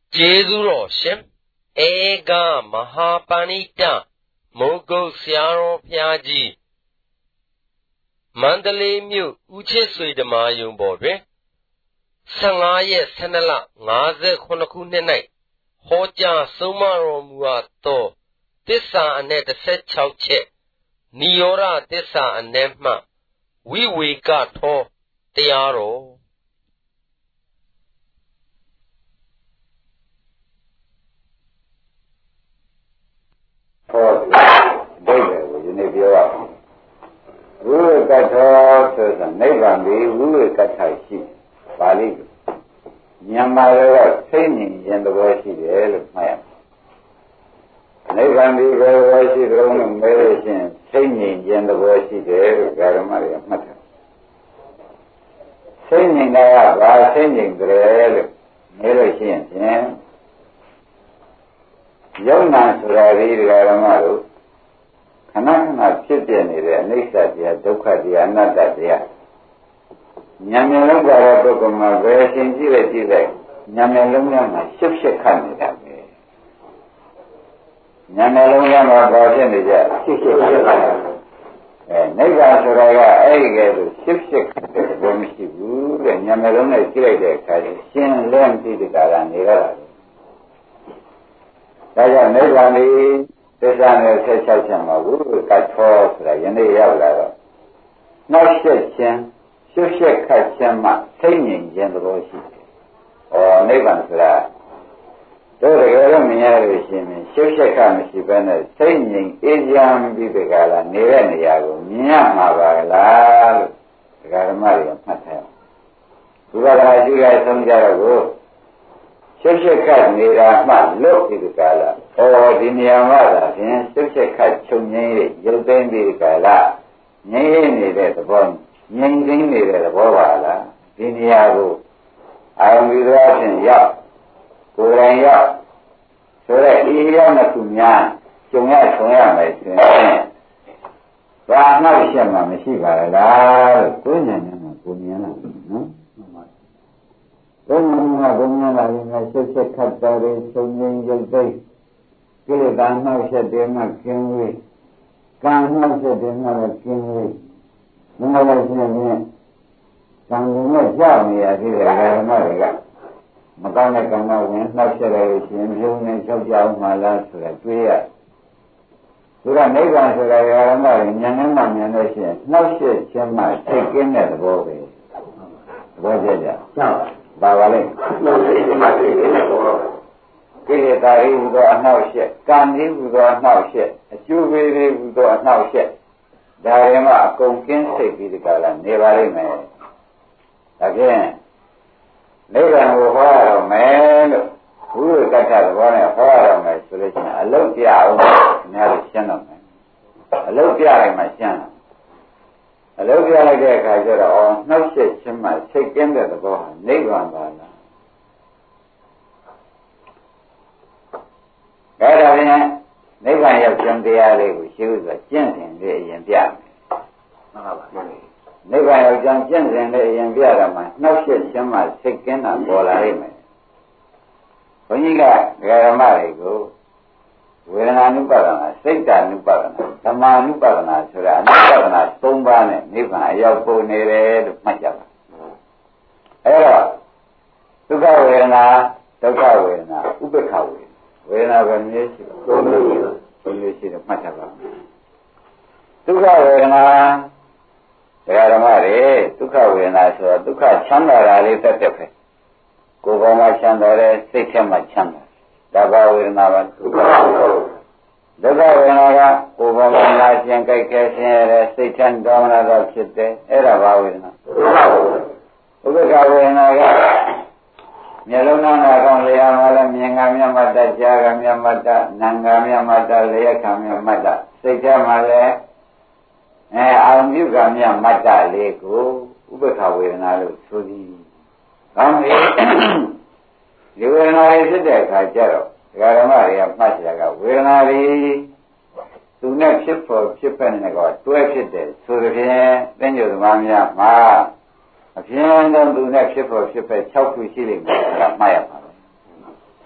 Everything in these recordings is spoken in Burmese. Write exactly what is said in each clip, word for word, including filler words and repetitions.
ကျေးဇူးတော်ရှင်ဧကမဟာပဏိတမိုးကုတ်ဆရာတော်ဘုရားကြီးမန္တလေးမြို့ဦးချစ်ဆွေဓမ္မယုံပေါ်တွင်ဆယ်ငါးရက်ဆယ်နှစ်လငါးဆယ်ခုနှစ်ခုနှစ်၌ဟောကြားဆုံးမတော်မူအပ်သောသစ္စာအနက်တစ်ဆယ်ခြောက်ချက်နိရောဓသစ္စာအနက်မှဝိဝေကထောတရားတော်ဟောဒိဋ္ဌိကိုဒီနေ့ပြောရအောင်ဝိဝေကထောဆိုတာနိဗ္ဗာန်ပြီးဝိဝေကထရှိပါဠိမြန်မာလိုတော့သိဉ္ဇဉ်ရင်သဘောရှိတယ်လို့မှတ်ရမယ်နိဗ္ဗာန်ပြီးဘယ်လိုရှိကြုံလို့မဲလို့ရှိရင်သိဉ္ဇဉ်ရင်သဘောရှိတယ်လို့ဓမ္မတွေမှတ်တယ်သိဉ္ဇဉ်ကဘာသိဉ္ဇဉ်ကြလဲလို့မဲလို့ရှိရင်ဖြင့်ယုံနာဆိုတာဒီဓမ္မတို့ခဏခဏဖြစ်ပြနေတဲ့အနိစ္စတရားဒုက္ခတရားအနတ္တတရားဉာဏ်မျိုးလုံးကြတဲ့ပုဂ္ဂိုလ်မှာဘယ်ရှင်ကြည့်လိုက်ကြည့်လိုက်ဉာဏ်မျိုးလုံးမှာရှစ်ဖြစ်ခတ်နေတာပဲဉာဏ်မျိုးလုံးမှာဘာဖြစ်နေကြရှစ်ဖြစ်ခတ်နေတာအဲနိဗ္ဗာန်ဆိုတာကအဲ့ဒီကဲဆိုရှစ်ဖြစ်ခတ်တဲ့ဘယ်မရှိဘူးတဲ့ဉာဏ်မျိုးလုံးနဲ့ကြည့်လိုက်တဲ့အခါကျရှင်းလင်းပြီးဒီကရနေရတာဒါကြောင့်နိဗ္ဗာန်ဒီသစ္စာနဲ့ဆက်ချက်ချက်မှာဝိဝေကထောဆိုတာယနေ့ရောက်လာတော့နောက်ဆက်ခြင်းရှုရှက်ခတ်ခြင်းမှသိဉ္ဇဉ်ခြင်းသဘောရှိတယ်။ဩနိဗ္ဗာန်ဆိုတာတို့တကယ်တော့မြင်ရလို့ရှိရင်ရှုရှက်ခတ်မရှိဘဲနဲ့သိဉ္ဇဉ်အေးချမ်းပြီးဒီကလာနေတဲ့နေရာကိုမြင်ရမှာပါလားလို့ဒကာဓမ္မတွေကမှတ်ထား။ဘုရားကရှိရဆုံးကြတော့ကိုရှုပ်ရှက်ခတ်နေတာမှလွတ်ပြီးဒီကလာဩဒီနေရာမှာသာဖြင့်ရှုပ်ရှက်ခတ်ချုပ်ငင်းရဲ့ရုပ်သိမ်းပြီးဒီကလာငြိမ့်နေတဲ့သဘောငြိမ့်သိမ်းနေတဲ့သဘောပါလားဒီနေရာကိုအာရုံပြီးတော့ဖြင့်ရောက်ကိုယ်တိုင်ရောက်ဆိုတော့ဒီရောက်တဲ့သူများကျုံရဆုံရမယ်ဆိုရင်ဘာမှရှက်မှမရှိပါလားလို့ကိုယ်ဉာဏ်နဲ့ကိုမြင်လာနော်ဘုံမှာဘုံမှာလာရင်ဆက်ဆက်ခတ်တော်ရင်သုံးငင်းရုပ်သိမ်းကိလေသာနှောက်ရက်တယ်မှကျင်းဝေးကံနှောက်ရက်တယ်မှလည်းကျင်းဝေးဘယ်လိုလဲဆိုရင်ကံကိုကြောက်နေရသေးတယ်ဓမ္မတွေကမကောင်းတဲ့ကံကဝင်နှောက်ရက်ရရှင်ပြုံးနေကြောက်ကြအောင်မှလားဆိုတာတွေးရသူကနိဗ္ဗာန်ဆိုတာဓမ္မတွေဉာဏ်နဲ့မှမြင်လို့ရှိရင်နှောက်ရက်ခြင်းမှသိကင်းတဲ့သဘောပဲသဘောကျကြကြောက်ပါပါလေနှောက်ရက်ခြင်းမှသိကင်းတဲ့သဘောကိလေသာတွေဟူသောအနှောက်အယှက်ကံတွေဟူသောအနှောက်အယှက်အကျိုးပေးတွေဟူသောအနှောက်အယှက်ဒါတွေမှာအကုန်ကင်းစိတ်ပြီးဒီကလာနေပါလိမ့်မယ်ဒါဖြင့်နိဗ္ဗာန်ကိုဟောရတော့မယ်လို့ဘုရားကတ္ထသဘောနဲ့ဟောရတော့မယ်ဆိုလို့ရှိရင်အလုတ်ပြအောင်များလို့ရှင်းတော့မယ်အလုတ်ပြလိုက်မှရှင်းတယ်အလုတ်ပြလိုက်တဲ့အခါကျတော့အော်နှောက်ယှက်ခြင်းမှစိတ်ကင်းတဲ့သဘောဟာနိဗ္ဗာန်ပါလားဒါတော့ဖြင့်နိဗ္ဗာန်ရောက်ခြင်းတရားလေးကိုရှင်းဥစွာကျင့်စဉ်လေးအရင်ပြမယ်မှန်ပါပါနိဗ္ဗာန်ရောက်ခြင်းကျင့်စဉ်လေးအရင်ပြရမှာနှောက်ယှက်ခြင်းမှစိတ်ကင်းတာပေါ်လာလိမ့်မယ်ဘုန်းကြီးကဓမ္မတွေကိုဝေဒနာနုပါဒနာစိတ်ဓာနုပါဒနာဓမ္မာနုပါဒနာဆိုတာအနုပါဒနာ၃ပါးနဲ့နိဗ္ဗာန်ရောက်ပုံနေတယ်လို့မှတ်ကြပါအဲတော့ဒုက္ခဝေဒနာဒုက္ခဝေဒနာဥပ္ပခဝေဒနာဝေဒနာပဲမျိုးရှိတယ်သုံးမျိုးသုံးမျိုးရှိတယ်မှတ်ထားပါဒုက္ခဝေဒနာတရားဓမ္မတွေဒုက္ခဝေဒနာဆိုတော့ဒုက္ခချမ်းသာတာလေးတက်တက်ပဲကိုယ်ပေါ်မှာချမ်းသာတယ်စိတ်ထဲမှာချမ်းသာဒါကဝေဒနာပါဒုက္ခဒုက္ခဝေဒနာကကိုယ်ပေါ်မှာနာကျင်ကြိုက်ခဲဆင်းရဲတယ်စိတ်ထဲဒေါမနတော့ဖြစ်တယ်အဲ့ဒါဘာဝေဒနာဥပ္ပခဝေဒနာကမျက်လုံးနာကောင်းလျာမှာလည်းမြင်ကမျက်မှတ်တကြားကမျက်မှတ်တနာကမျက်မှတ်တလျက်ခံမျက်မှတ်တစိတ်ထဲမှာလည်းအဲအာရုံပြုကမျက်မှတ်တလေးကိုဥပ္ပခဝေဒနာလို့ဆိုသည်။ကောင်းပြီ။ဒီဝေဒနာတွေဖြစ်တဲ့အခါကျတော့ဒကာဓမ္မတွေကမှတ်ချင်တာကဝေဒနာတွေသူနဲ့ဖြစ်ဖို့ဖြစ်ဖက်နေတော့တွဲဖြစ်တယ်ဆိုတဲ့ဖြင့်သင်္ကြန်သမားများမှာအပြင်းဆုံးသူနဲ့ဖြစ်ဖို့ဖြစ်ဖက်၆ခုရှိလိမ့်မယ်ဆိုတာမှတ်ရပါမယ်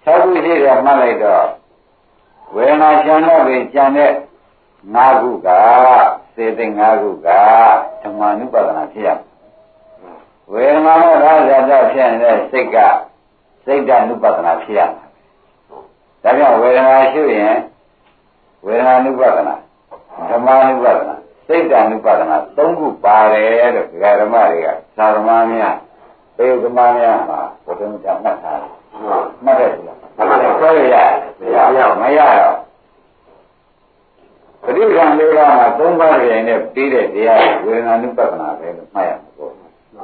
၆ခုရှိတယ်မှတ်လိုက်တော့ဝေဒနာချမ်းတော့ပြီးကျန်တဲ့၅ခုကစေတသိက်၅ခုကဓမ္မ ानु ပဒနာဖြစ်ရမယ်ဝေဒနာနဲ့သာဇာတဖြစ်နေတဲ့စိတ်ကစိတ်ဓာတ် ानु ပဒနာဖြစ်ရမယ်ဒါကြောင့်ဝေဒနာရှုရင်ဝေဒနာ ानु ပဒနာဓမ္မ ानु ပဒနာစိတ်ဓာတ် ानु ပဒနာ၃ခုပါတယ်လို့ဒကာဓမ္မတွေကသာဓမ္မများပေဓမ္မများမှာဘုဒ္ဓမြတ်မှတ်ထားတယ်မှတ်တယ်လားမှတ်တယ်ဆိုရရမရတော့ပဋိက္ခဏလေးပါးမှာသုံးပါးကြိမ်နဲ့ပြီးတဲ့တရားဝေဒနာ ानु ပဒနာပဲလို့မှတ်ရမှာပေါ့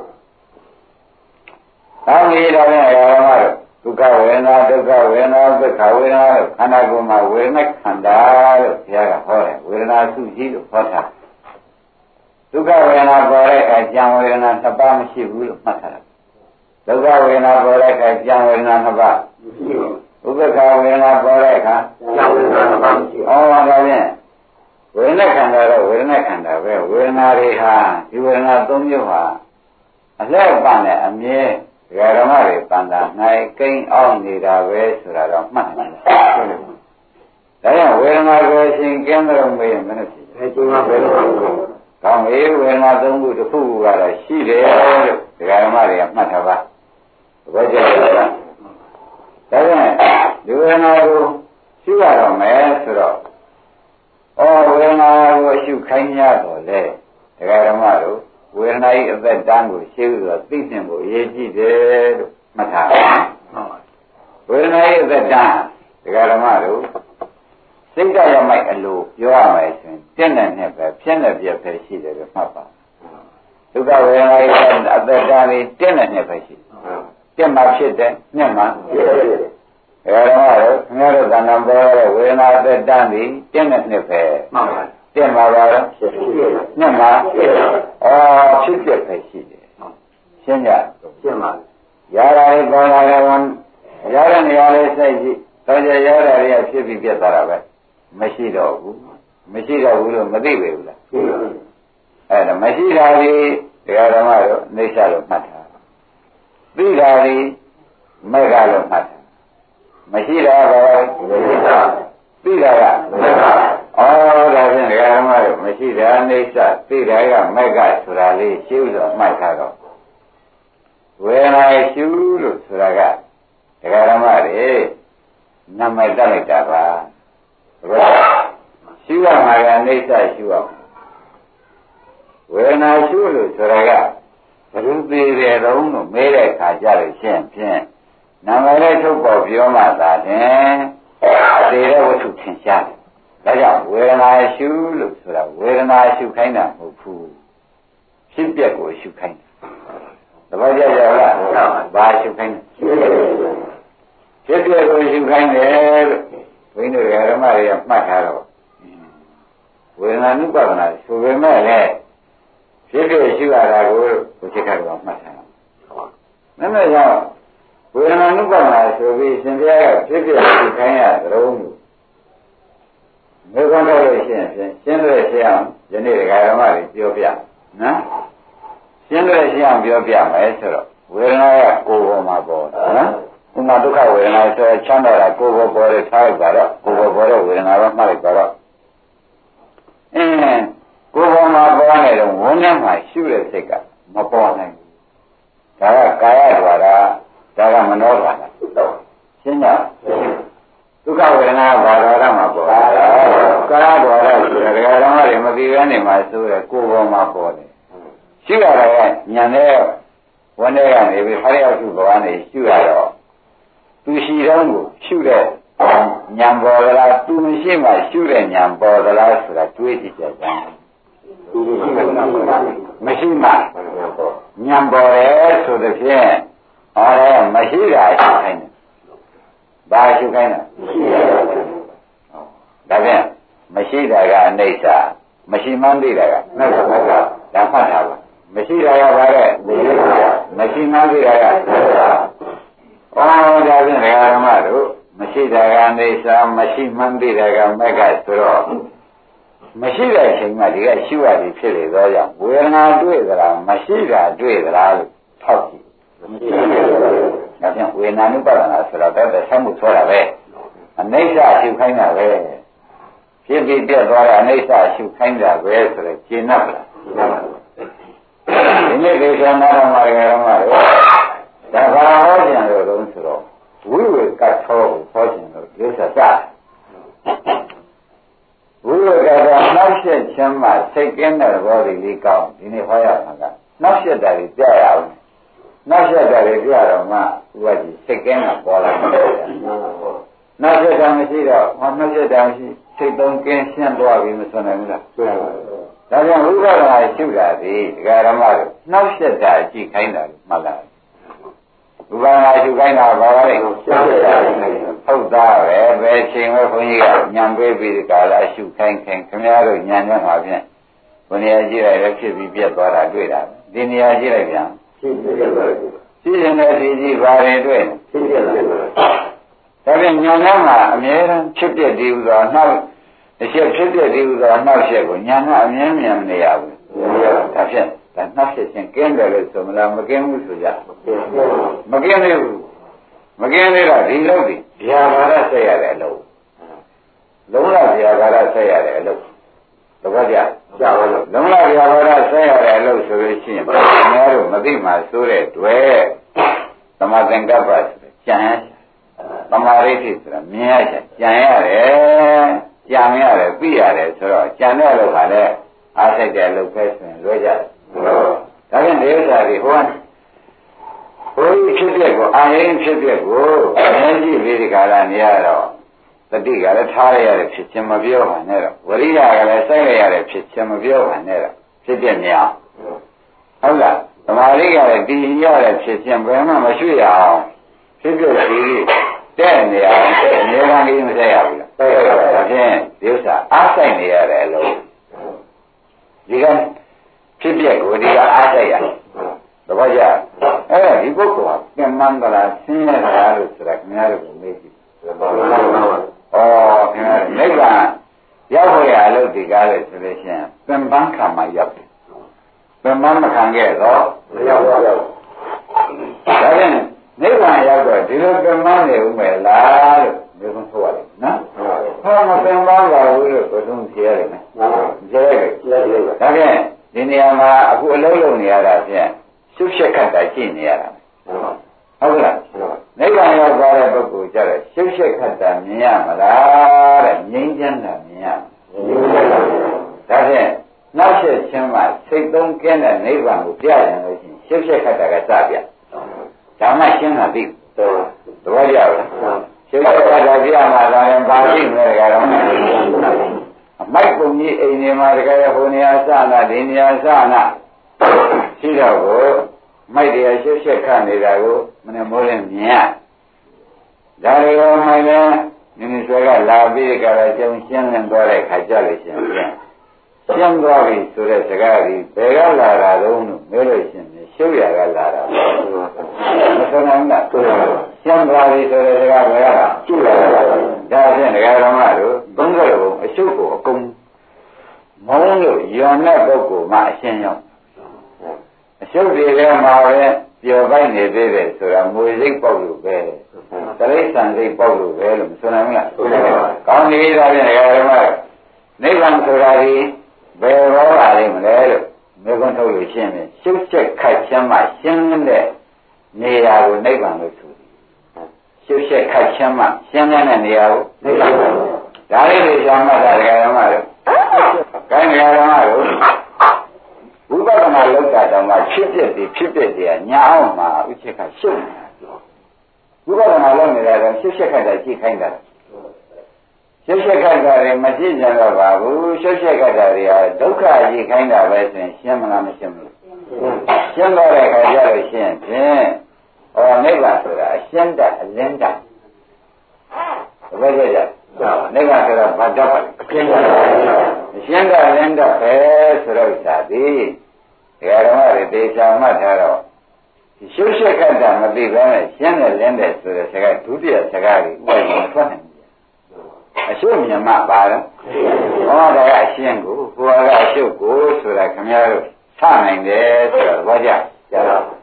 ။ဒါကြီးတော့လည်းဓမ္မတို့ဒုက္ခဝေဒနာဒုက္ခဝေဒနာသက္ခဝေဒနာလို့ခန္ဓာကိုယ်မှာဝေဒနာခန္ဓာလို့ဘုရားကဟောတယ်ဝေဒနာစုကြည့်လို့ဟောတာဒုက္ခဝေဒနာပေါ်တဲ့အခါကြံဝေဒနာနှစ်ပါးမရှိဘူးလို့မှတ်ထားတယ်ဒုက္ခဝေဒနာပေါ်တဲ့အခါကြံဝေဒနာနှစ်ပါးမရှိဘူးဥပ္ပခဝေဒနာပေါ်တဲ့အခါကြံဝေဒနာနှစ်ပါးမရှိဘူးဟောပါတော့ဖြင့်ဝေဒနာခန္ဓာတော့ဝေဒနာခန္ဓာပဲဝေဒနာတွေဟာဒီဝေဒနာသုံးမျိုးဟာအလှည့်ပန်နဲ့အမြဲဒကာဓမ္မတွေပန်တာနိုင်ကိန်းအောင်နေတာပဲဆိုတာတော့မှတ်နိုင်တယ်ဒါကြောင့်ဝေဒနာကိုရှင်ကျင်းတော်မေးရင်မနဲ့ဖြစ်တယ်ကျင်းမှာပဲလို့ကောင်းပြီဝေဒနာသုံးခုတစ်ခုခုကတော့ရှိတယ်လို့ဒကာဓမ္မတွေကမှတ်ထားပါဘယ်ကျတော့ဒါကြောင့်ဒီဝေဒနာကိုရှိရတော့မယ်ဆိုတော့ဩဝေဒနာကိုရှုခိုင်းရတော့လေဒကာဓမ္မတို့ဝေဒနာ၏အသက်တန်းကိုရှင်းပြီးတော့သိမြင်ဖို့အရေးကြီးတယ်လို့မှတ်ထားပါဝေဒနာ၏အသက်တန်းဒကာဓမ္မတို့စိတ်ဓာတ်ရမိုက်အလိုပြောရမယ်ဆိုရင်တင့်တဲ့နဲ့ပဲဖြစ်နေပြပဲရှိတယ်လို့မှတ်ပါဒုက္ခဝေဒနာ၏အသက်တန်းလေးတင့်တဲ့နဲ့ပဲရှိတယ်မှဖြစ်တယ်ညက်မှဖြစ်တယ်အဲဒါတော့ခင်ဗျားတို့ကံတန်ပေါ်တဲ့ဝေဒနာအသက်တန်းပြီးတင့်တဲ့နှစ်ပဲမှန်ပါတင်ပါပါတော့ဖြစ်ဖြစ်ညက်မှာအော်ဖြစ်ဖြစ်ပဲရှိတယ်ရှင်းကြရှင်းပါရတာလေးပေါ်လာတယ်ဝန်ရတဲ့နေရာလေးစိုက်ကြည့်တော့ကြရတာလေးဖြစ်ပြီးပြတ်သွားတာပဲမရှိတော့ဘူးမရှိတော့ဘူးလို့မသိပေဘူးလားသိပါဘူးအဲ့ဒါမရှိတာဒီတရားဓမ္မတို့အိဋ္ဌလို့မှတ်တာသိတာဒီမေဃလို့မှတ်တာမရှိတာကမရှိတာသိတာကမေဃဩဒါဖြင့်ဓမ္မတို့မရှိတာအိဋ္ဌသိတာကမေဃဆိုတာလေးရှင်းလို့မှတ်ထားတော့ဝေဒနာရှုလို့ဆိုတာကဓမ္မတွေနာမည်တက်လိုက်တာပါရှုရမှာကအိဋ္ဌရှုရမှာဝေဒနာရှုလို့ဆိုတာကဘယ်လိုသိတယ်တော့လို့မေးတဲ့အခါကြလို့ရှင်းဖြင့်နာမည်လေးထုတ်ပေါ်ပြောမှသာဖြင့်သိတဲ့ဝတ္ထုထင်ရှားတယ်ဒါကြောင့်ဝေဒနာရှုလို့ဆိုတာဝေဒနာရှုခိုင်းတာမဟုတ်ဘူးဖြစ်ပျက်ကိုရှုခိုင်းတာသဘောကျကြလားဘာရှုခိုင်းလဲဖြစ်ပျက်ကိုရှုခိုင်းတယ်လို့ဘုန်းကြီးတို့ဓမ္မတွေကမှတ်ထားတော့ဝေဒနာနုပါဒနာဆိုပေမဲ့လည်းဖြစ်ပျက်ရှုရတာကိုဘုရားကတော့မှတ်ထားတယ်နည်းနည်းကြောင့်ဝေဒနာနုပါဒနာဆိုပြီးရှင်ဘုရားကဖြစ်ပျက်ရှုခိုင်းရသလုံးလို့မေခွန်းတော့လို့ရှိရင်ရှင်းလို့ရှိအောင်ယနေ့ဓမ္မတွေပြောပြနော်ရှင်းလို့ရှိအောင်ပြောပြမယ်ဆိုတော့ဝေဒနာကကိုယ်ပေါ်မှာပေါ်နော်ဥမာဒုက္ခဝေဒနာဆိုချမ်းသာတာကိုယ်ပေါ်ပေါ်တဲ့ထားလိုက်ပါတော့ကိုယ်ပေါ်ပေါ်တဲ့ဝေဒနာတော့မှတ်လိုက်ပါတော့အင်းကိုယ်ပေါ်မှာပေါ်နေတော့ဝန်းထဲမှာရှုတဲ့စိတ်ကမပေါ်နိုင်ဘူးဒါကကာယဓဝါဒဒါကမနောဓဝါဒရှင်းကြဒုက္ခဝေဒနာဘာသာရမှာပေါ်ကာယဓဝါဒဆိုတာဒကာဓမ္မတွေမသိဘဲနေမှာဆိုရကိုယ်ပေါ်မှာပေါ်တယ်ရှုရတာကညာနဲ့ဝန်းထဲကနေပြီးခရယောစုဘောကနေရှုရတော့သူရှိတော့ကိုရှုတဲ့ဉာဏ်ပေါ်သလားသူမရှိမှရှုတဲ့ဉာဏ်ပေါ်သလားဆိုတာတွေးကြည့်ကြကြသူမရှိမှမရှိမှဉာဏ်ပေါ်တယ်ဆိုတဲ့ဖြင့်ဟောတယ်မရှိတာရှုခိုင်းတယ်ဘာရှုခိုင်းတာဒါဖြင့်မရှိတာကအနိစ္စမရှိမှန်းသိတာကနှုတ်ကနှုတ်ကဒါမှတ်ထားပါမရှိတာကဘာလဲမရှိမှန်းသိတာကဩဒါဖြင့်ဓမ္မတို့မရှိတာကအိဋ္ဌမရှိမှန်းသိတာကမက္ခဆိုတော့မရှိတဲ့အချိန်မှာဒီကရှုရသည်ဖြစ်လေသောကြောင့်ဝေဒနာတွေ့သလားမရှိတာတွေ့သလားလို့ထောက်ကြည့်မရှိဒါဖြင့်ဝေဒနာနုပါဒနာဆိုတော့တော့ဆက်မှုဆိုတာပဲအနိစ္စရှုခိုင်းတာပဲဖြစ်ပြီးပြတ်သွားတဲ့အနိစ္စရှုခိုင်းတာပဲဆိုတော့ရှင်း납လားဒီနေ့ဒေသနာတော်မှာရမှာတော့ဒါဘာဟောကြံလို့တော့ဆိုတော့ဝိဝေကတ်သောကိုဟောကြံလို့ဒီဥစ္စာစဝိဝေကတ်သောနောက်ဆက်ခြင်းမှစိတ်ကင်းတဲ့ဘောဓိလေးကောင်းဒီနေ့ဟောရမှာကနောက်ဆက်တာကြီးကြားရအောင်နောက်ဆက်တာကြီးကြားတော့မှဥပဒေစိတ်ကင်းတာပေါ်လာတယ်နောက်ဆက်တာမရှိတော့ဟောနောက်ဆက်တာမရှိစိတ်သုံးကင်းရှင်းသွားပြီမဆိုနိုင်ဘူးလားဆိုရပါဘူးဒါကြောင့်ဝိပဿနာရှုတာဒီဒကာရမတို့နောက်ဆက်တာကြည့်ခိုင်းတာမှတ်လားဝိပဿနာရှုခိုင်းတာဘာလဲရှင်းတာဟုတ်သားပဲဘယ်ချိန်မှဘုန်းကြီးကညံပေးပြီးဒီကာလရှုခိုင်းခိုင်းခင်ဗျားတို့ညံနဲ့မှာဖြင့်ဘယ်နေရာကြည့်လိုက်လဲဖြစ်ပြီးပြတ်သွားတာတွေ့တာဒီနေရာကြည့်လိုက်ပြန်ဖြစ်ပြတ်သွားတယ်ရှိနေတဲ့ဒီကြီးဘာတွေတွေ့ဖြစ်ပြတ်သွားတယ်ဒါပြန်ညံနဲ့မှာအမြဲတမ်းဖြစ်ပြတည်ဥသောနောက်တစ်ချက်ဖြစ်ပြတည်ဥသောနောက်ချက်ကိုညံနဲ့အမြဲမြံမနေရဘူးဒါဖြင့်ဒါနောက်ချက်ချင်းကင်းတယ်လို့ဆိုမလားမကင်းဘူးဆိုကြမကင်းသေးဘူးမကင်းသေးတော့ဒီလုပ်ဒီဗျာပါရဆက်ရတဲ့အလုပ်လုံးဝဗျာပါရဆက်ရတဲ့အလုပ်တပတ်ကြကြာပါလို့လုံးဝဗျာပါရဆက်ရတဲ့အလုပ်ဆိုလို့ရှိရင်ဘုရားတို့မသိမှဆိုတဲ့တွေ့သမသင်္ကပ္ပဆိုကြံရသမာဓိရှိဆိုတာမြင်ရချင်ကြံရတယ်ကြံရတယ်သိရတယ်ဆိုတော့ကြံတဲ့လို့ခါလဲအားစိတ်တဲ့အလုပ်ပဲဆိုရင်လွဲကြတယ်ဒါပြန်ဒီဥစ္စာတွေဟိုကဘုရားဖြစ်တဲ့ကိုအာရင်ဖြစ်တဲ့ကိုအရင်ကြည့်ပြီးဒီကလာနေရတော့တတိကလည်းထားရရဖြစ်ခြင်းမပြောပါနဲ့တော့ဝရိယကလည်းစိုက်ရရဖြစ်ခြင်းမပြောပါနဲ့တော့ဖြစ်တဲ့မြောင်ဟုတ်လားသမာဓိကလည်းတည်ရတဲ့ဖြစ်ခြင်းဘယ်မှမရှိရအောင်ဖြစ်ဖြစ်ဒီတဲ့နေအောင်အများကြီးမဆက်ရဘူးလားဆက်ရပါဒါဖြင့်ဒီဥစ္စာအားစိုက်နေရတယ်လို့ဒီကဖြစ်ပြကိုဒီကအားစိုက်ရတယ်သဘောကျအဲ့ဒါဒီပုဂ္ဂိုလ်ဟာပြန်မှန်းကလားဆင်းရဲကလားလို့ဆိုတာခင်ဗျားတို့ကိုမေးကြည့်ဩခင်ဗျားနိဗ္ဗာန်ရောက်ရအလုပ်ဒီကားလေဆိုလို့ရှိရင်ပြန်ပန်းခံမှရောက်တယ်ပြန်ပန်းမခံခဲ့တော့မရောက်တော့ဒါဖြင့်နိဗ္ဗာန်ရောက်တော့ဒီလိုပြန်ပန်းနေဦးမယ်လားလို့ပြောဆုံးဆိုရတယ်နော်ဟောမပြန်ပန်းပါဘူးလို့ပြောဆုံးဖြေရတယ်နော်ဖြေရတယ်ဒါဖြင့်ဒီနေရာမှာအခုအလုပ်လုပ်နေရတာဖြင့်ရှုပ်ရှက်ခတ်တာကြည့်နေရတာဟုတ်ကဲ့နိဗ္ဗာန်ရောက်သွားတဲ့ပုဂ္ဂိုလ်ကြတော့ရှုပ်ရှက်ခတ်တာမြင်ရမလားတဲ့ငြိမ်းချမ်းတာမြင်ရဒါဖြင့်နောက်ဆက်ချင်းမှစိတ်သုံးကင်းတဲ့နိဗ္ဗာန်ကိုပြရင်လို့ရှိရင်ရှုပ်ရှက်ခတ်တာကစပြဒါမှရှင်းတာသိတော့သဘောကျလားရှုပ်ရှက်ခတ်တာပြမှသာရင်ပါသိမယ်ကတော့အမိုက်ပုံကြီးအိမ်နေမှာတကယ်ဟိုနေရာစနာဒီနေရာစနာရှိတော့ကိုမိုက်တရားရှုပ်ရှက်ခတ်နေတာကိုမနေ့မိုးရင်မြင်ရဒါရောမိုက်လည်းနည်းနည်းဆွဲကလာပြီးကြတော့ကျုံရှင်းလင်းသွားတဲ့ခါကြလို့ရှင်ပြန်ရှင်းသွားပြီဆိုတဲ့စကားကြီးဘယ်ကလာတာတော့လို့မေးလို့ရှင်ရှုပ်ရကလာတာမဆိုနိုင်ဘူးလားရှင်းသွားပြီဆိုတဲ့စကားဘယ်ကလာရှုပ်ရတာဒါဖြင့်ဒကာဓမ္မတို့သုံးကြလို့အရှုပ်ကိုအကုန်မုန်းလို့ယွန်တဲ့ပုဂ္ဂိုလ်မှအရှင်းရောက်အရှုပ်တွေထဲမှာပဲပျော်ပိုက်နေသေးတယ်ဆိုတာငွေစိတ်ပေါက်လို့ပဲတရိစ္ဆာန်စိတ်ပေါက်လို့ပဲလို့မဆိုနိုင်ဘူးလားဆိုနိုင်ပါဘူးကောင်းနေပြီသားဖြင့်ဒကာဓမ္မနိဗ္ဗာန်ဆိုတာဒီဘယ်ရောပါလိမ့်မလဲလို့မေခွန်းထုတ်လို့ရှင်းတယ်ရှုပ်ချက်ခတ်ချမ်းမှရှင်းတဲ့နေရာကိုနိဗ္ဗာန်လို့ဆိုတယ်ရှုပ်ချက်ခတ်ချမ်းမှရှင်းတဲ့နေရာကိုနိဗ္ဗာန်ဒါလေးတွေရှားမှတာဒကာဓမ္မတို့ခိုင်းဒကာဓမ္မတို့ဝိပဿနာလောက်တာတောင်မှဖြစ်ဖြစ်ဒီဖြစ်ဖြစ်ဒီညာအောင်မှာဥစ္စေခရှုပ်နေတာဝိပဿနာလောက်နေတာကရှုပ်ချက်ခတ်တာကြည့်ခိုင်းတာရှုပ်ချက်ခတ်တာတွေမကြည့်ကြတော့ပါဘူးရှုပ်ချက်ခတ်တာတွေဟာဒုက္ခကြည့်ခိုင်းတာပဲဆိုရင်ရှင်းမလားမရှင်းဘူးရှင်းတော့တဲ့အခါကျတော့ရှင်းဖြင့်ဟောနိဗ္ဗာန်ဆိုတာအရှင်းတတ်အလင်းတတ်ဘယ်လိုကြနိဗ္ဗာန်ဆိုတာဘာတတ်ပါလဲအရှင်းတတ်အရှင်းတတ်အလင်းတတ်ပဲဆိုတော့သာသည်ဒကာဓမ္မတွေသေချာမှတ်ထားတော့ရှုပ်ရှက်ခတ်တာမသိဘဲနဲ့ရှင်းတယ်လင်းတယ်ဆိုတဲ့စကားဒုတိယစကားကိုဥပဒေထွက်နိုင်တယ်အရှုပ်မြင်မှပါတော့ဟောတာကအရှင်းကိုကိုယ်ကအရှုပ်ကိုဆိုတာခင်ဗျားတို့ဆနိုင်တယ်ဆိုတော့ဘောကြကြတော့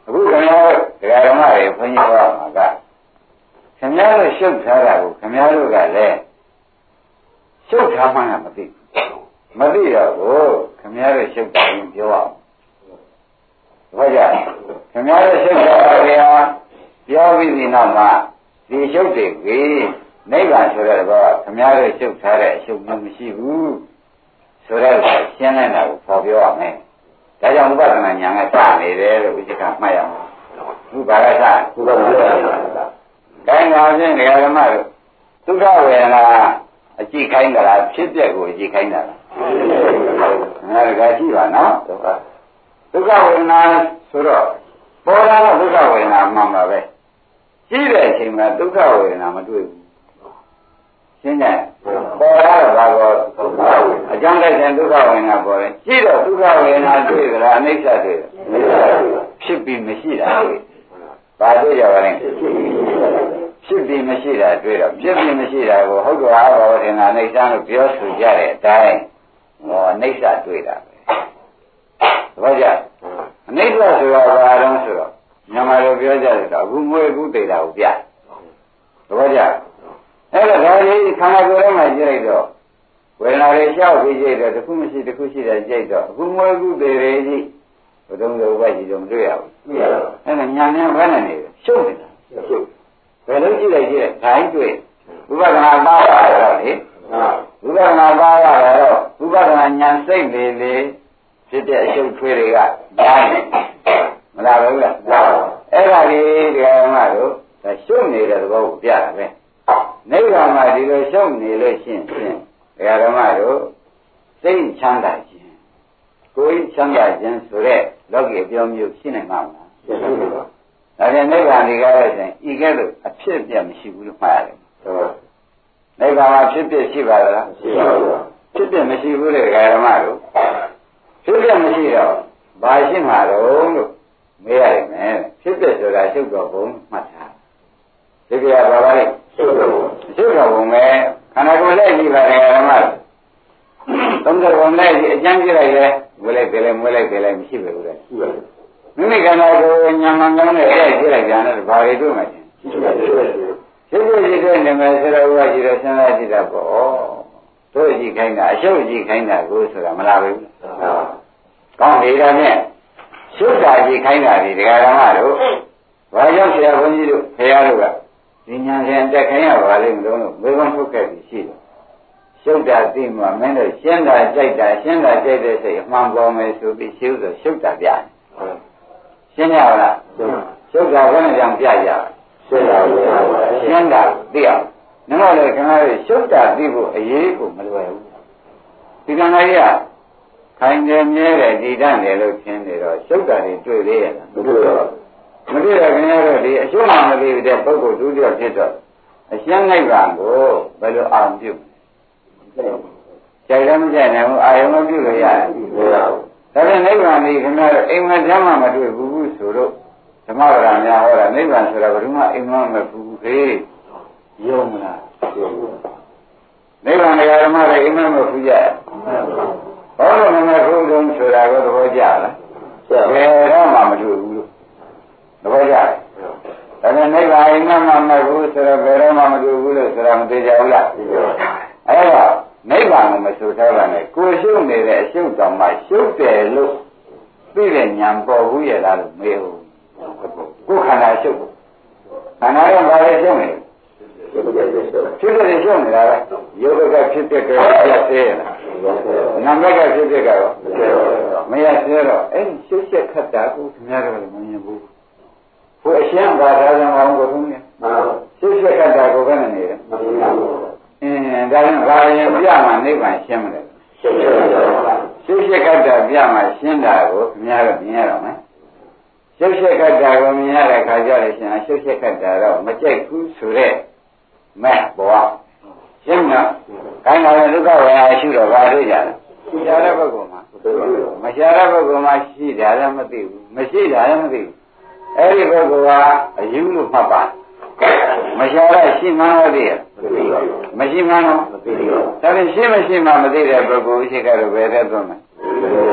အခုခင်ဗျားတို့ဒကာဓမ္မတွေဘုန်းကြီးဟောမှာကခင်ဗျားတို့ရှုပ်ထားတာကိုခင်ဗျားတို့ကလည်းရှုပ်ထားမှန်းကမသိမသိတော့ဘူးခင်ဗျားတို့ရှုပ်တာရင်ပြောအောင်ဘာကြခင်ဗျားတို့ရှုပ်တာကပြောပြီးဒီနောက်မှာဒီရှုပ်တွေကိုနိဗ္ဗာန်ဆိုတဲ့ဘောကခင်ဗျားတို့ရှုပ်ထားတဲ့အရှုပ်မျိုးမရှိဘူးဆိုတဲ့ရှင်းနေတာကိုပေါ်ပြောရမယ်ဒါကြောင့်ဥပဒနာဉာဏ်ကစနေတယ်လို့ဥစ္စာမှတ်ရအောင်ဥပါဒကဥပဒနာကိုင်းပါဖြင့်ဓမ္မတို့ဒုက္ခဝေဒနာအကြည့်ခိုင်းတာလားဖြစ်ပျက်ကိုအကြည့်ခိုင်းတာလားငါတကရှိပါနော်ဒုက္ခဒုက္ခဝေဒနာဆိုတော့ပေါ်လာတော့ဒုက္ခဝေဒနာမှန်ပါပဲရှိတဲ့အချိန်မှာဒုက္ခဝေဒနာမတွေ့ဘူးရှင်းတယ်ပေါ်လာတော့ဘာကောအကြောင်းတိုက်တဲ့ဒုက္ခဝေဒနာပေါ်တယ်ရှိတော့ဒုက္ခဝေဒနာတွေ့ကြလားအနိစ္စတွေ့တယ်ဖြစ်ပြီးမရှိတာတွေ့ဘာတွေ့ကြပါလဲဖြစ်ပြီးမရှိတာတွေ့တော့ဖြစ်ပြီးမရှိတာကိုဟုတ်တော်အားဘောတင်တာအနိစ္စလို့ပြောဆိုကြတဲ့အတိုင်းဟောအနိစ္စတွေ့တာပဲသဘောကျအနိစ္စဆိုတာဘာလို့ဆိုတော့မြန်မာလိုပြောကြတယ်တော့အခုမွေးအခုသိတာကိုပြသဘောကျအဲ့တော့ဒါကြီးခန္ဓာကိုယ်ထဲမှာကြည့်လိုက်တော့ဝေဒနာတွေလျှောက်ပြီးကြည့်တော့တစ်ခုမရှိတစ်ခုရှိတယ်ကြည့်တော့အခုမွေးအခုသိတယ်ကြီးဘုသုံးလိုဘက်ကြီးတော့မတွေ့ရဘူးတွေ့ရတော့အဲ့ဒါညာနဲ့ဘယ်နဲ့နေလဲရှုပ်နေတာရှုပ်ဘယ်လိုကြည့်လိုက်ကြည့်လိုက်ခိုင်းတွေ့ဝိပဿနာပါရတော့လေဝိပဿနာပါရတော့ဝိပဿနာဉာဏ်စိတ်လေလေဖြစ်တဲ့အရှုပ်ထွေးတွေကညာနေမလားဘူးလားအဲ့ဒါကြီးဒီကမှတို့ဒါရှုပ်နေတဲ့သဘောကိုပြတာပဲနိဗ္ဗာန်မှာဒီလိုရှုပ်နေလို့ရှိရင်ဖြင့်ဒီကဓမ္မတို့စိတ်ချမ်းသာခြင်းကိုယ်ချမ်းသာခြင်းဆိုတဲ့လောကီအပြောမျိုးရှင်းနိုင်မှာမလားရှင်းပါဘူးဒါပြန်နိဗ္ဗာန်ဒီကားလို့ဆိုရင်ဤကဲ့သို့အဖြစ်ပြမရှိဘူးလို့မှားရတယ်ဟုတ်နိဗ္ဗာန်မှာဖြစ်ဖြစ်ရှိပါလားရှိပါဘူးဖြစ်ဖြစ်မရှိဘူးတဲ့ဓမ္မတို့ဖြစ်ဖြစ်မရှိတော့ဘာရှိမှာတော့လို့မေးရတယ်မယ်ဖြစ်ဖြစ်ဆိုတာရှုပ်တော်ဘုံမှတ်ထားဒီကဘာပါလဲရှုပ်တော်ဘုံရှုပ်တော်ဘုံပဲခန္ဓာကိုယ်လည်းရှိပါတယ်ဓမ္မတို့သုံးတော်ဘုံလည်းအကျမ်းပြလိုက်လေဝဲလိုက်ကြလဲမွေးလိုက်ကြလဲမရှိဘူးလေရှိပါတယ်မိမိခန္ဓာကိုယ်ညာမှန်ကောင်းနဲ့အဲ့ကြည့်လိုက်ကြတယ်ဘာတွေတွေ့မှာချင်းရှိပါတယ်ရှိရှိရှိတဲ့နေမယ်ဆိုတော့ဥပ္ပရှိတော့စဉ်းစားကြည့်တာပေါ့တို့ကြည့်ခိုင်းတာအရှုပ်ကြည့်ခိုင်းတာကိုဆိုတာမလားဘူးကောင်းပြီဒါနဲ့ရှုပ်တာကြည့်ခိုင်းတာဒီဒကာဓမ္မတို့ဘာကြောင့်ဆရာဘုန်းကြီးတို့ဖရာတို့ကဒီညာပြန်တက်ခိုင်းရပါလိမ့်မလို့မေခွန်းထုတ်ခဲ့ပြီးရှိတယ်ရှုပ်တာသိမှမင်းတို့ရှင်းတာကြိုက်တာရှင်းတာကြိုက်တဲ့စိတ်အမှန်ပေါ်မယ်ဆိုပြီးရှုဆိုရှုပ်တာပြတယ်ရှင်းရလားရှုပ်တာဘယ်နဲ့ကြောင့်ပြကြရှင်းတာရှင်းတာသိအောင်နမောလေခင်ဗျားတို့ရှုပ်တာသိဖို့အရေးကိုမလွယ်ဘူးဒီကံကြီးကခိုင်တယ်မြဲတယ်ဒီတတ်တယ်လို့ထင်နေတော့ရှုပ်တာတွေတွေ့သေးရဲ့လားမတွေ့တော့မတွေ့တော့ခင်ဗျားတို့ဒီအရှုံးမှမသိတဲ့ပုဂ္ဂိုလ်ဒုတိယဖြစ်တော့အရှင်းနိဗ္ဗာန်ကိုဘယ်လိုအောင်ပြုကြိုက်လည်းမကြိုက်နိုင်ဘူးအာယုံမပြုလို့ရတယ်ဒါပေမဲ့နိဗ္ဗာန်ဒီခင်ဗျားတို့အိမ်မဓမ္မမတွေ့ဘူးဆိုတော့ဓမ္မဗရာများဟောတာနိဗ္ဗာန်ဆိုတာဘယ်သူမှအိမ်မမဘူးခေယုံမလားနိဗ္ဗာန်တရားဓမ္မတွေအိမ်မမဘူးကြဘောလို့မမဘူးလို့ဆိုတာကိုသဘောကျလားဘယ်တော့မှမတွေ့ဘူးလို့သဘောကျတယ်ဒါပေမဲ့နိဗ္ဗာန်အိမ်မမမဘူးဆိုတော့ဘယ်တော့မှမတွေ့ဘူးလို့ဆိုတာမသိကြဘူးလားအဲ့တော့နိဗ္ဗာန်ကိုမဆိုထားပါနဲ့ကိုရှုပ်နေတဲ့အရှုပ်တော်မှရှုပ်တယ်လို့သိတဲ့ဉာဏ်ပေါ်ဘူးရဲ့လားလို့မေးဘူးကိုခန္ဓာရှုပ်ခန္ဓာကဘာလဲရှုပ်နေဖြစ်တဲ့ရှုပ်နေတာပဲယောဂကဖြစ်တဲ့ကပြတ်သေးလားနာမကဖြစ်တဲ့ကတော့မရသေးတော့အဲ့ဒီရှုပ်ချက်ခတ်တာကိုခင်ဗျားတို့လည်းမမြင်ဘူးဘုအရှင်းဘာသာကြောင့်အောင်ကိုသုံးနေရှုပ်ချက်ခတ်တာကိုဘယ်နဲ့နေလဲမမြင်ဘူးအင်းဒါရင်ဘာရင်ပြမှနိဗ္ဗာန်ရှင်းမလဲရှင်းပါရှုပ်ချက်ခတ်တာပြမှရှင်းတာကိုခင်ဗျားတို့မြင်ရတော့မယ်ရှုပ်ချက်ခတ်တာကိုမြင်ရတဲ့ခါကျလို့ရှိရင်ရှုပ်ချက်ခတ်တာတော့မကြိုက်ဘူးဆိုတဲ့မဲ့ဘောရှင်းနော်ခိုင်းတာလည်းဒုက္ခဝေဒနာရှိတော့ဘာတွေ့ကြလဲရှားတဲ့ပုဂ္ဂိုလ်မှာမရှားတဲ့ပုဂ္ဂိုလ်မှာရှိတာလည်းမသိဘူးမရှိတာလည်းမသိဘူးအဲ့ဒီပုဂ္ဂိုလ်ကအယူလို့မှတ်ပါမရှားတဲ့ရှိမှန်းလို့သိရမရှိမှန်းတော့မသိဘူးဒါပေမဲ့ရှိမရှိမှမသိတဲ့ပုဂ္ဂိုလ်ရှိကတော့ဘယ်သက်သွားမလဲ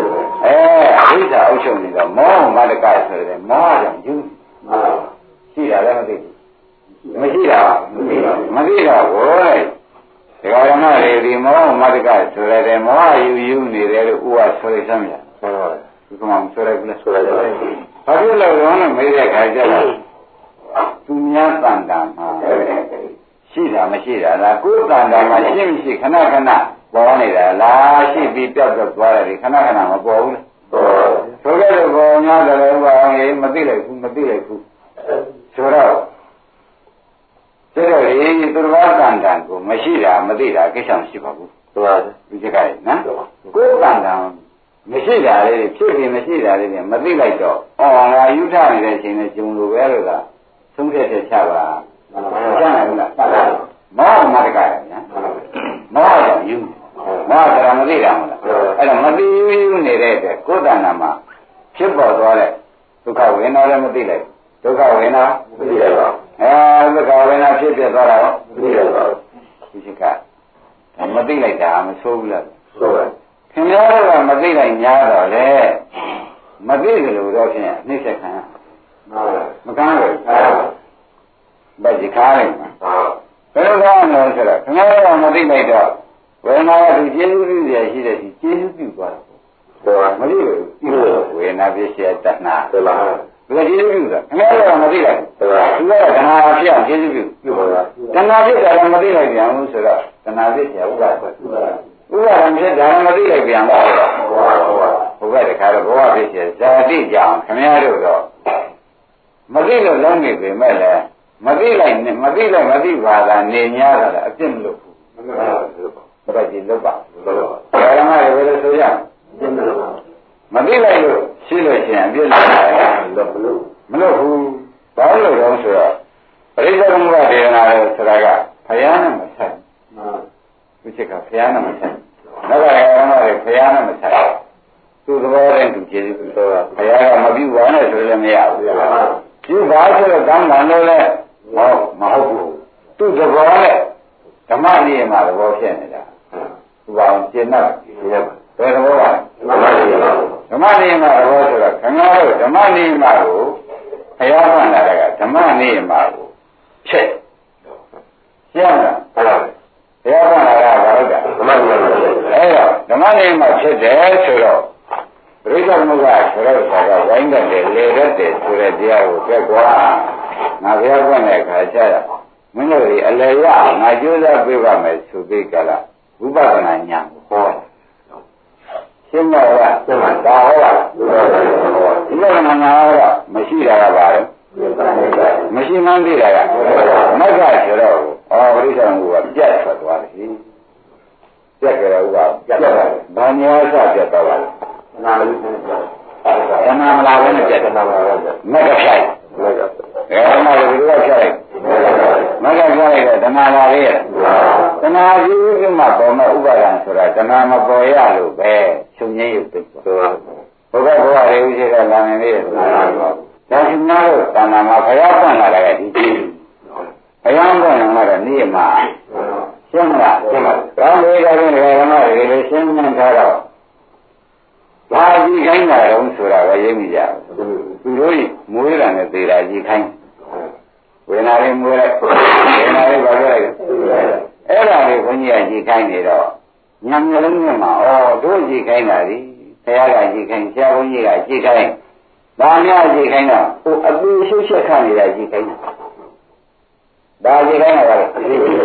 အဲအဋ္ဌာအုပ်ချုပ်နေတော့မောမတ္တကဆိုတယ်မောကြောင့်ယူရှိတာလည်းမသိဘူးမရှိတာမသိတာဘို့လေဒီကောင်ရမတွေဒီမောမတ္တကဆိုရတယ်မောယူယူနေတယ်လို့ဥပဆိုရစမ်းရဟုတ်ပါဘူးဒီကောင်ဆိုရကလည်းဆိုရတယ်ဘာဖြစ်လို့လဲလို့မေးတဲ့ခါကျတော့သူများတန်တာမှာရှိတာမရှိတာလားကိုယ်တန်တာမှာရှိမရှိခဏခဏပေါ်နေတာလားရှိပြီးပြောက်တော့သွားတယ်ခဏခဏမပေါ်ဘူးဆိုကြတော့ဘောများတယ်ဥပအောင်ရေးမသိလိုက်ဘူးမသိလိုက်ဘူးဆိုတော့ကျတော့ဒီသူတော်ဘာတန်တန်ကိုမရှိတာမသိတာကိစ္စမရှိပါဘူးဟုတ်ပါဘူးဒီကဲနော်ကိုယ်တန်တန်မရှိတာလေးဖြစ်ပြီးမရှိတာလေးမသိလိုက်တော့အော်ငါယူထနေတဲ့အချိန်နဲ့ဂျုံလိုပဲလို့ကသုံးဖြတ်ချက်ချပါမချနိုင်ဘူးလားမောမတ္တကရညာမောကြောင့်ယူမောဆိုတာမသိတာမလားအဲ့တော့မသိယူနေတဲ့အတွက်ကိုယ်တဏ္ဍာမှာဖြစ်ပေါ်သွားတဲ့ဒုက္ခဝေဒနာလည်းမသိလိုက်ဒုက္ခဝေဒနာမသိလိုက်ပါအဲဒုက္ခဝေဒနာဖြစ်ပြသွားတာရောမသိလိုက်ပါဘူးဒီကမသိလိုက်တာမဆိုးဘူးလားဆိုးပါခင်ဗျားတို့ကမသိလိုက်ညားတော့လေမသိကြလို့တော့ဖြင့်နှိမ့်ဆက်ခံမကမ်းဘူးဗတ်ကြခါလိုက်မှာဘယ်လိုကောင်းလဲဆိုတော့ခင်ဗျားတို့ကမသိလိုက်တော့ဝေဒနာကဒီကျေးဇူးပြုရရှိတဲ့ဒီကျေးဇူးပြုသွားတာပေါ့မသိဘူးပြုဝေဒနာဖြစ်စေတဏှာဟုတ်လားဘယ်ကျေးဇူးပြုတာခင်ဗျားတို့ကမသိလိုက်ဘူးသူကတဏှာဖြစ်အောင်ကျေးဇူးပြုပြုပါလားတဏှာဖြစ်တာလည်းမသိလိုက်ပြန်ဘူးဆိုတော့တဏှာဖြစ်စေဥပ္ပါဒ်ဥပ္ပါဒ်ဖြစ်တာမသိလိုက်ပြန်ဘူးဘုရားတခါတော့ဘဝဖြစ်စေဇာတိကြောင့်ခင်ဗျားတို့တော့မသိလို့လုံးနေပေမဲ့လည်းမသိလိုက်နဲ့မသိလိုက်မသိပါသာနေ냐တာလည်းအပြစ်မလုပ်ဘူးမလုပ်ဘူးဘယ်ကြည့်လုပ်ပါဘယ်မှာလဲဘယ်လိုဆိုရမသိလိုက်လို့ရှိလို့ရှိရင်အပြစ်လုပ်တယ်မလုပ်ဘူးဘာလို့လဲဆိုတော့ပရိစ္ဆေသမုပ္ပါဒေနာလို့ဆိုတာကဘုရားနဲ့မဆိုင်သူချက်ကဘုရားနဲ့မဆိုင်နောက်ကလည်းဘာမှလည်းဘုရားနဲ့မဆိုင်သူသဘောတည်းသူကျေးဇူးတော်တာဘုရားကမပြုပါနဲ့ဆိုလည်းမရဘူးပြုပါဆိုတော့ကံကံလို့လည်းဟောမဟုတ်ဘူးသူသဘောနဲ့ဓမ္မနည်းမှာသဘောဖြစ်နေတာသူပါအောင်ရှင်းတော့ဘယ်သဘောပါဓမ္မနည်းမှာသဘောဆိုတော့ခင်ဗျားတို့ဓမ္မနည်းမှာကိုဘုရားကလာတာကဓမ္မနည်းမှာကိုဖြစ်ရှင်းလားဟုတ်ပါဘုရားကလာတာဘာလို့လဲဓမ္မနည်းမှာအဲ့တော့ဓမ္မနည်းမှာဖြစ်တယ်ဆိုတော့ပရိစ္ဆေသမုပ္ပါဆိုတော့ဆရာကဝိုင်းတတ်တယ်လေတတ်တယ်ဆိုတဲ့တရားကိုကြက်ကွာငါဘုရားကတဲ့အခါကျတော့မင်းတို့ဒီအလေရငါကြိုးစားပြပါမယ်ဆိုပြီးကြလားဝိပဿနာဉာဏ်ကိုဟောရှင်းတော့လားရှင်းပါဒါဟောလားဒီလိုကငါတော့မရှိတာကပါလေမရှိမှန်းသိတာကမက်ကဆိုတော့ဩပရိစ္ဆေသမုပ္ပါပြတ်ထွက်သွားတယ်ပြတ်ကြတော့ဥပပြတ်သွားတယ်ဘာညာစပြတ်သွားပါလဲနာမည်တဏှာမလားဘယ်နဲ့ပြတ်တဏှာမလားမက်ကဖြိုက်မက်ကအဲမှာဒီလိုဖြိုက်မက်ကဖြိုက်တဲ့တဏှာပါလေတဏှာကြီးကမှပေါ်မဲ့ဥပါဒံဆိုတာတဏှာမပေါ်ရလို့ပဲချုပ်ငြိမ်းရုပ်သိဆိုတာဘုရားဘုရားရေဥရှိကလာနေလေဒါရှင်များတို့တဏှာမှာဘုရားပွင့်လာတဲ့ဒီကြီးဘုရားပွင့်လာတဲ့နေ့မှာရှင်းမလားရှင်းပါကောင်းပြီဒါဖြင့်ဓမ္မတွေလည်းရှင်းမှန်းထားတော့ဘာကြီးခိုင်းတာတော့ဆိုတာပဲရိပ်မိကြသူတို့မွေးတာနဲ့သေတာကြီးခိုင်းဝေဒနာလေးမွေးလိုက်ဝေဒနာလေးပါပြလိုက်အဲ့ဒါလေးဘုန်းကြီးကကြီးခိုင်းနေတော့ညံမျိုးလုံးနဲ့မှာဩတို့ကြီးခိုင်းတာဒီဘုရားကကြီးခိုင်းဆရာဘုန်းကြီးကကြီးခိုင်းဒါများကြီးခိုင်းတော့ဟိုအပူရှုပ်ချက်ခန့်နေတာကြီးခိုင်းဒါကြီးခိုင်းတာကလည်း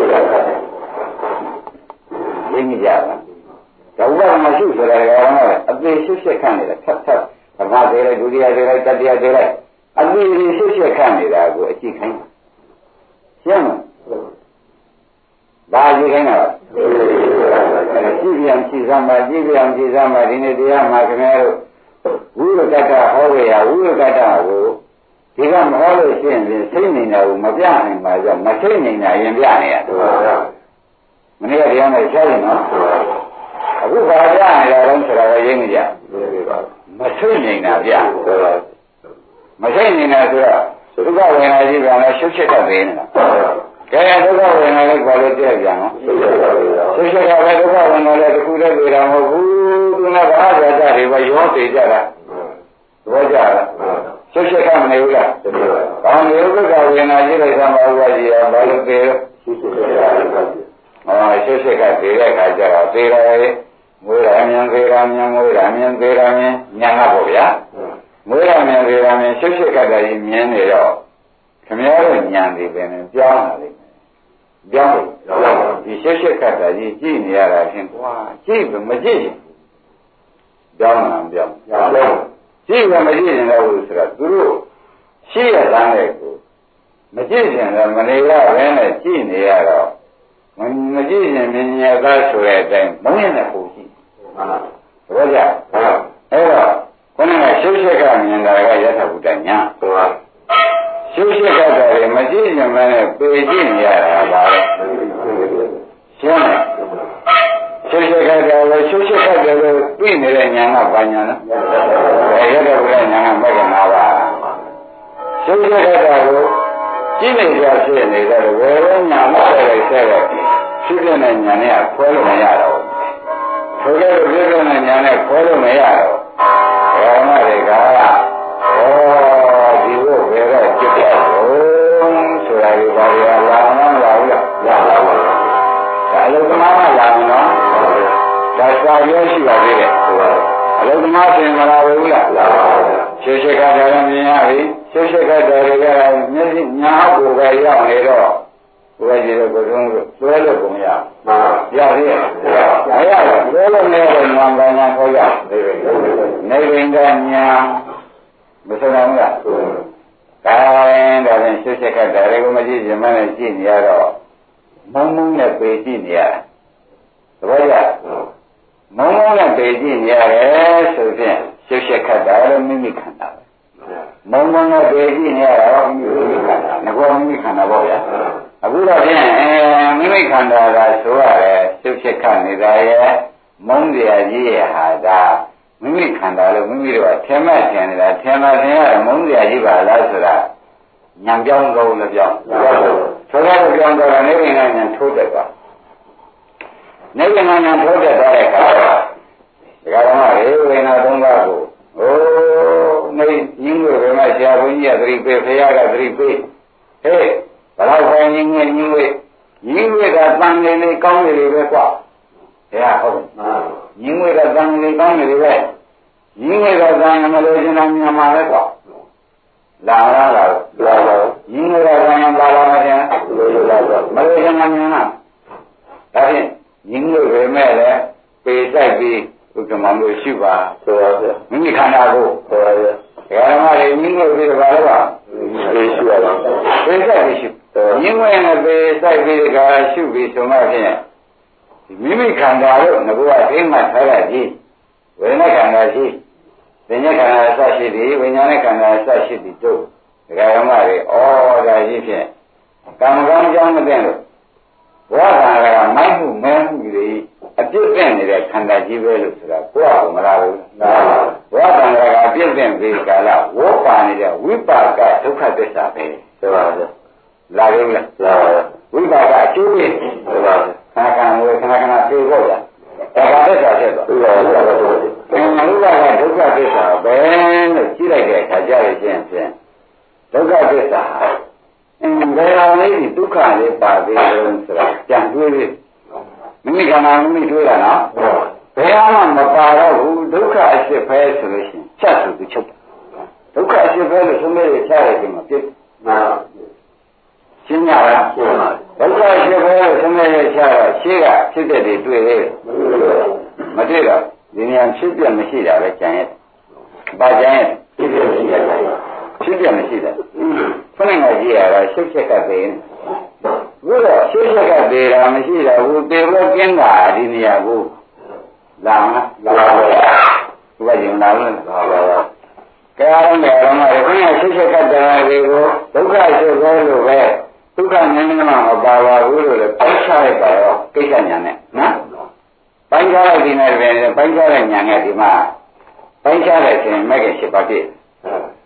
ရိပ်မိကြပါဒါဥပမာမရှိဆိုတဲ့ကောင်ကအသေးရှုပ်ရှက်ခန့်နေတာထပ်ထပ်ပထမသေးလိုက်ဒုတိယသေးလိုက်တတိယသေးလိုက်အသေးရှုပ်ရှက်ခန့်နေတာကိုအကြည့်ခိုင်းရှင်းမလားဒါကြည့်ခိုင်းတာအဲကြည့်ပြန်ကြည့်စမ်းပါကြည့်ပြန်ကြည့်စမ်းပါဒီနေ့တရားမှာခင်ဗျားတို့ဝိရကတ္တဟောရရဝိရကတ္တကိုဒီကမဟောလို့ရှိရင်စိတ်နေတာကိုမပြနိုင်ပါကြောင့်မစိတ်နေတာရင်ပြနေရတူပါဗျာမနေ့ကတရားနဲ့ရှားရင်နော်အခုဘာပြနေတာလဲဆိုတာကိုရိပ်မကြမဆိတ်နေတာပြမဆိတ်နေတာဆိုတော့ဒုက္ခဝေဒနာကြီးကလည်းရှုပ်ချက်တတ်သေးနေတာကဲဒုက္ခဝေဒနာလေးပေါ်လို့ကြည့်ကြအောင်ရှုရှက်ကပဲဒုက္ခဝေဒနာလေးတစ်ခုတည်းတွေ့တာမဟုတ်ဘူးသူကဘာသာကြတွေပဲရောသိကြတာသဘောကျလားရှုရှက်ကမနေဘူးလားဘာနေဒုက္ခဝေဒနာကြည့်လိုက်သမှာဥပဒေရောဘာလို့သိရောဟောရှုရှက်ကသိတဲ့အခါကျတော့သိတယ်မွေးရမြန်သေးရမြန်မွေးရမြန်သေးရမြန်ညာကပေါ့ဗျာမွေးရမြန်သေးရမြန်ရှုရှက်ကတည်းကမြင်နေတော့ခင်ဗျားတို့ညာနေပဲနဲ့ပြောင်းလာလိမ့်မယ်ပြောင်းဒီရှုရှက်ကတည်းကကြည့်နေရတာချင်းကွာကြည့်မကြည့်ပြောင်းလာပြောင်းကြည့်မမကြည့်ရင်လည်းဆိုတော့သူတို့ရှိရတဲ့ကိုမကြည့်ရင်လည်းမနေရဘဲနဲ့ကြည့်နေရတော့မကြည့်ရင်မြင်ရသားဆိုတဲ့အတိုင်းမုန်းရတဲ့ပုံရှိမှန်ပါဘောကြအဲ့တော့ခုနကရှုရှက်ကမြင်တာကယထာဘုဒ္ဓညာဟုတ်ပါရှုရှက်ကတည်းကမကြည့်ရင်လည်းပေကြည့်နေရတာပါပဲရှင်းတယ်ရှုရှက်ကတည်းကရှုရှက်ကတည်းကတွေ့နေတဲ့ညာကဘာညာလဲယထာဘုဒ္ဓညာကမဲ့ကနာပါရှုရှက်ကတည်းကကြည့်နေကြဖြစ်နေတယ်ဝေရညာမဆက်လိုက်ဆက်လိုက်ရှိတဲ့ညာနဲ့ခွဲလို့မရတော့ဘူးဆိုကြလို့ပြည့်စုံတဲ့ညာနဲ့ခွဲလို့မရတော့ဘောမတွေကဩဒီလိုပဲတော့ကြည့်ရအောင်ဆိုတာဒီပါရလာအောင်လာဘူးလားလာပါဘူးဒါအလုသမားကလာမယ်နော်ဒါစာရွက်ရှိပါသေးတယ်အလုသမားပြင်မလာဘူးလားလာပါဘူးရှေ့ရှေ့ကတည်းကမြင်ရပြီရှေ့ရှေ့ကတည်းကမျက်စိညာကိုပဲရောက်နေတော့ဘုရားကြီးတို့ကိုယ်လုံးသွဲလို့ကိုမရမှန်ရသေးရဲ့မရတော့သွဲလို့လည်းညာကညာခေါ်ရနေပင်ကညာမဆိုနိုင်ဘူးလားဒါရင်တော့ရှေ့ရှေ့ကတည်းကမကြည့်ရင်မနဲ့ကြည့်နေရတော့မုံမုံနဲ့ပေကြည့်နေရသဘောကျမုံမုံနဲ့ပေကြည့်နေရတယ်ဆိုဖြင့်ရှေ့ရှေ့ခတ်တာလည်းမိမိခန္ဓာပဲမုံမုံနဲ့ပေကြည့်နေရတော့မိမိခန္ဓာငါကမိမိခန္ဓာပေါ့ဗျာအခုတော့ဖြင့်မိမိခန္ဓာကဆိုရတယ်ရှုဖြစ်ခတ်နေတာရဲ့မုန်းကြကြီးရဲ့ဟာဒါမိမိခန္ဓာလို့မိမိတို့ကထင်မှတ်ထင်နေတာထင်မှတ်ထင်ရတယ်မုန်းကြကြီးပါလားဆိုတာညံပြောင်းကုန်လို့ပြောင်းဆိုတော့ပြောင်းတော့နေရင်ညံထိုးတက်သွားနေရင်ညံထိုးတက်သွားတဲ့အခါဒါကမှရေဝိနာသုံးပါးကိုဟိုးနေရင်းလို့ဘယ်မှာဆရာဘုန်းကြီးကသတိပေးဖရာကသတိပေးဟေးဘလောက်ခိုင်းရင်းငယ်ညီဝေးညီဝေးကတန်နေလေကောင်းနေလေပဲကွာတရားဟုတ်ညီဝေးကတန်နေကောင်းနေလေပဲညီဝေးကတန်မလို့ရှင်တော်မြန်မာပဲကွာလာလာလာလာလာညီဝေးကတန်ပါလာမရှင်မလို့ရှင်တော်မြန်မာဒါဖြင့်ညီဝေးပဲမဲ့လေပေတိုက်ပြီးဥက္ကမောင်တို့ရှိပါဆိုပါဗျမိမိခန္ဓာကိုဆိုပါဗျဓမ္မတွေညီဝေးပြီးပါတော့ပါသိရှိရပါသိတိုက်ပြီးရှိရင်းဝင်နဲ့ပေတိုက်ပြီးကရှုပြီးဆိုမှဖြင့်မိမိခန္ဓာလို့ငါကသိမှထားရကြီးဝိညာဉ်ခန္ဓာရှိပညာခန္ဓာဆက်ရှိသည်ဝိညာဉ်ခန္ဓာဆက်ရှိသည်တို့ဒကာရမတွေဩဒါကြီးဖြင့်ကံကောင်းကြောင်းမသိလို့ဘဝခန္ဓာကမိုက်မှုမဲမှုတွေအပြစ်ပြင့်နေတဲ့ခန္ဓာကြီးပဲလို့ဆိုတာကိုယ့်အမလားဘူးဘဝခန္ဓာကအပြစ်ပြင့်ပြီးကာလဝေါပါနေတဲ့ဝိပါကဒုက္ခသစ္စာပဲဆိုပါစို့လာရင်းလားလာပါဝိပါကအကျိုးပေးဆိုပါခဏခဏဝေခဏခဏပြေဖို့ရဒါကသစ္စာဖြစ်သွားဟုတ်ပါဘူးအင်းဝိပါကဒုက္ခသစ္စာပဲလို့ကြည့်လိုက်တဲ့အခါကျရခြင်းဖြင့်ဒုက္ခသစ္စာအင်းဘယ်အောင်လေးဒုက္ခလေးပါသေးတယ်ဆိုတာကြံတွေးပြီးမိမိခန္ဓာမိမိတွေးတာနော်ဘယ်အောင်မှမပါတော့ဘူးဒုက္ခအဖြစ်ပဲဆိုလို့ရှိရင်ချက်ဆိုသူချုပ်ဒုက္ခအဖြစ်ပဲလို့ဆိုလို့ရချရခြင်းမဖြစ်မှန်ရှင်းရလားရှင်းပါဒုက္ခရှိပဲဆင်းရဲရချတော့ရှေ့ကဖြစ်တဲ့တွေတွေ့လေမတွေ့တော့ဒီနေရာဖြစ်ပြမရှိတာပဲကြံရဲ့ဘာကြံရဲ့ဖြစ်ပြမရှိတာဖြစ်ပြမရှိတာခဏငါကြည့်ရတာရှုပ်ချက်ကသေးတယ်ဘုရားရှုပ်ချက်ကသေးတာမရှိတာဘူးတေဘောကင်းတာဒီနေရာကိုလာမလားလာပါဘူးဘုရားရင်လာလို့လာပါပါကဲအားလုံးလည်းတော့ခဏရှုပ်ချက်ကတရားတွေကိုဒုက္ခရှိပဲလို့ပဲဒုက္ခဉာဏ်နဲ့မှမပါပါဘူးလို့လည်းပိုင်းခြားလိုက်ပါတော့ကိစ္စဉာဏ်နဲ့နော်ပိုင်းခြားလိုက်ဒီနဲ့ပဲပိုင်းခြားတဲ့ဉာဏ်နဲ့ဒီမှာပိုင်းခြားလိုက်ခြင်းမဲ့ကရှိပါပြီ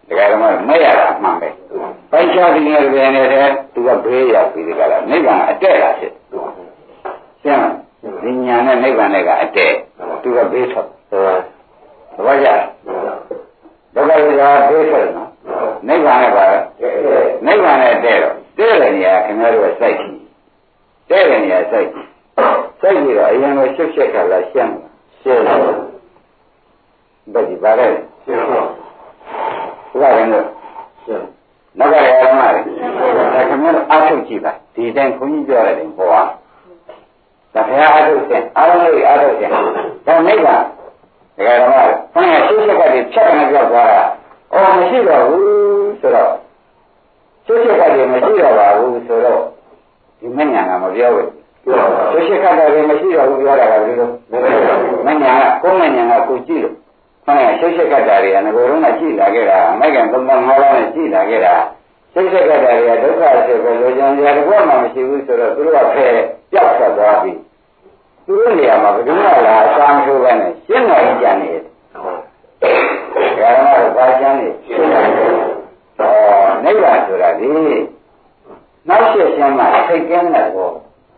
ဒါကြတော့မရတာမှန်ပဲပိုက်ချပြီးနေတယ်နေတဲ့သူကဘေးရောက်ပြီးဒီကလာနိဗ္ဗာန်အတက်လာဖြစ်ရှင်းဒီညာနဲ့နိဗ္ဗာန်နဲ့ကအတက်သူကဘေးထွက်သဘောကျဒုက္ခရာဘေးထွက်နော်နိဗ္ဗာန်နဲ့ပါနိဗ္ဗာန်နဲ့တဲ့တော့တဲ့တယ်နေရာခင်ဗျားတို့ကစိုက်ကြည့်တဲ့တယ်နေရာစိုက်ကြည့်စိုက်ကြည့်တော့အရင်ကရှုပ်ရှက်ကလာရှင်းရှင်းဘယ်ဒီပါလဲရှင်းဘုရားရင်တော့ရှင်းနောက်ကလည်းအားမလေးဒါခင်ဗျားတို့အားထုတ်ကြည့်ပါဒီတိုင်းခွန်ကြီးပြောရတယ်ဟောပါဒါဘုရားအားထုတ်ခြင်းအားလုံးလေးအားထုတ်ခြင်းဒါနိဗ္ဗာန်ဒါကြတော့ဘုရားရှုပ်ရှက်ကတည်းဖြတ်ကနေပြောသွားတာအော်မရှိတော့ဘူးဆိုတော့ရှုပ်ရှက်ကတည်းမရှိတော့ပါဘူးဆိုတော့ဒီမညာကမပြောဘူးရှုပ်ရှက်ကတည်းမရှိတော့ဘူးပြောတာကဘယ်လိုမညာကကိုယ်မညာကကိုကြည့်လို့ဘုရားရှုပ်ရှက်ကတည်းကငကိုယ်လုံးကကြည့်လာခဲ့တာမိုက်ကသုံးပေါင်းငါးပေါင်းနဲ့ကြည့်လာခဲ့တာရှုပ်ရှက်ကတည်းကဒုက္ခဆိုပဲလိုချင်ကြတဲ့ဘုရားမှမရှိဘူးဆိုတော့သူတို့ကဖယ်ပြောက်ထွက်သွားပြီသူတို့နေရာမှာဘယ်သူမှလာအစာမထိုးပဲနဲ့ရှင်းနိုင်ကြနေတယ်။ဒါမှတော့ဘာကျမ်းနေရှင်းနိုင်တယ်။ဩနိဗ္ဗာန်ဆိုတာဒီနောက်ဆက်ရှင်းမှသိကင်းတဲ့ဘော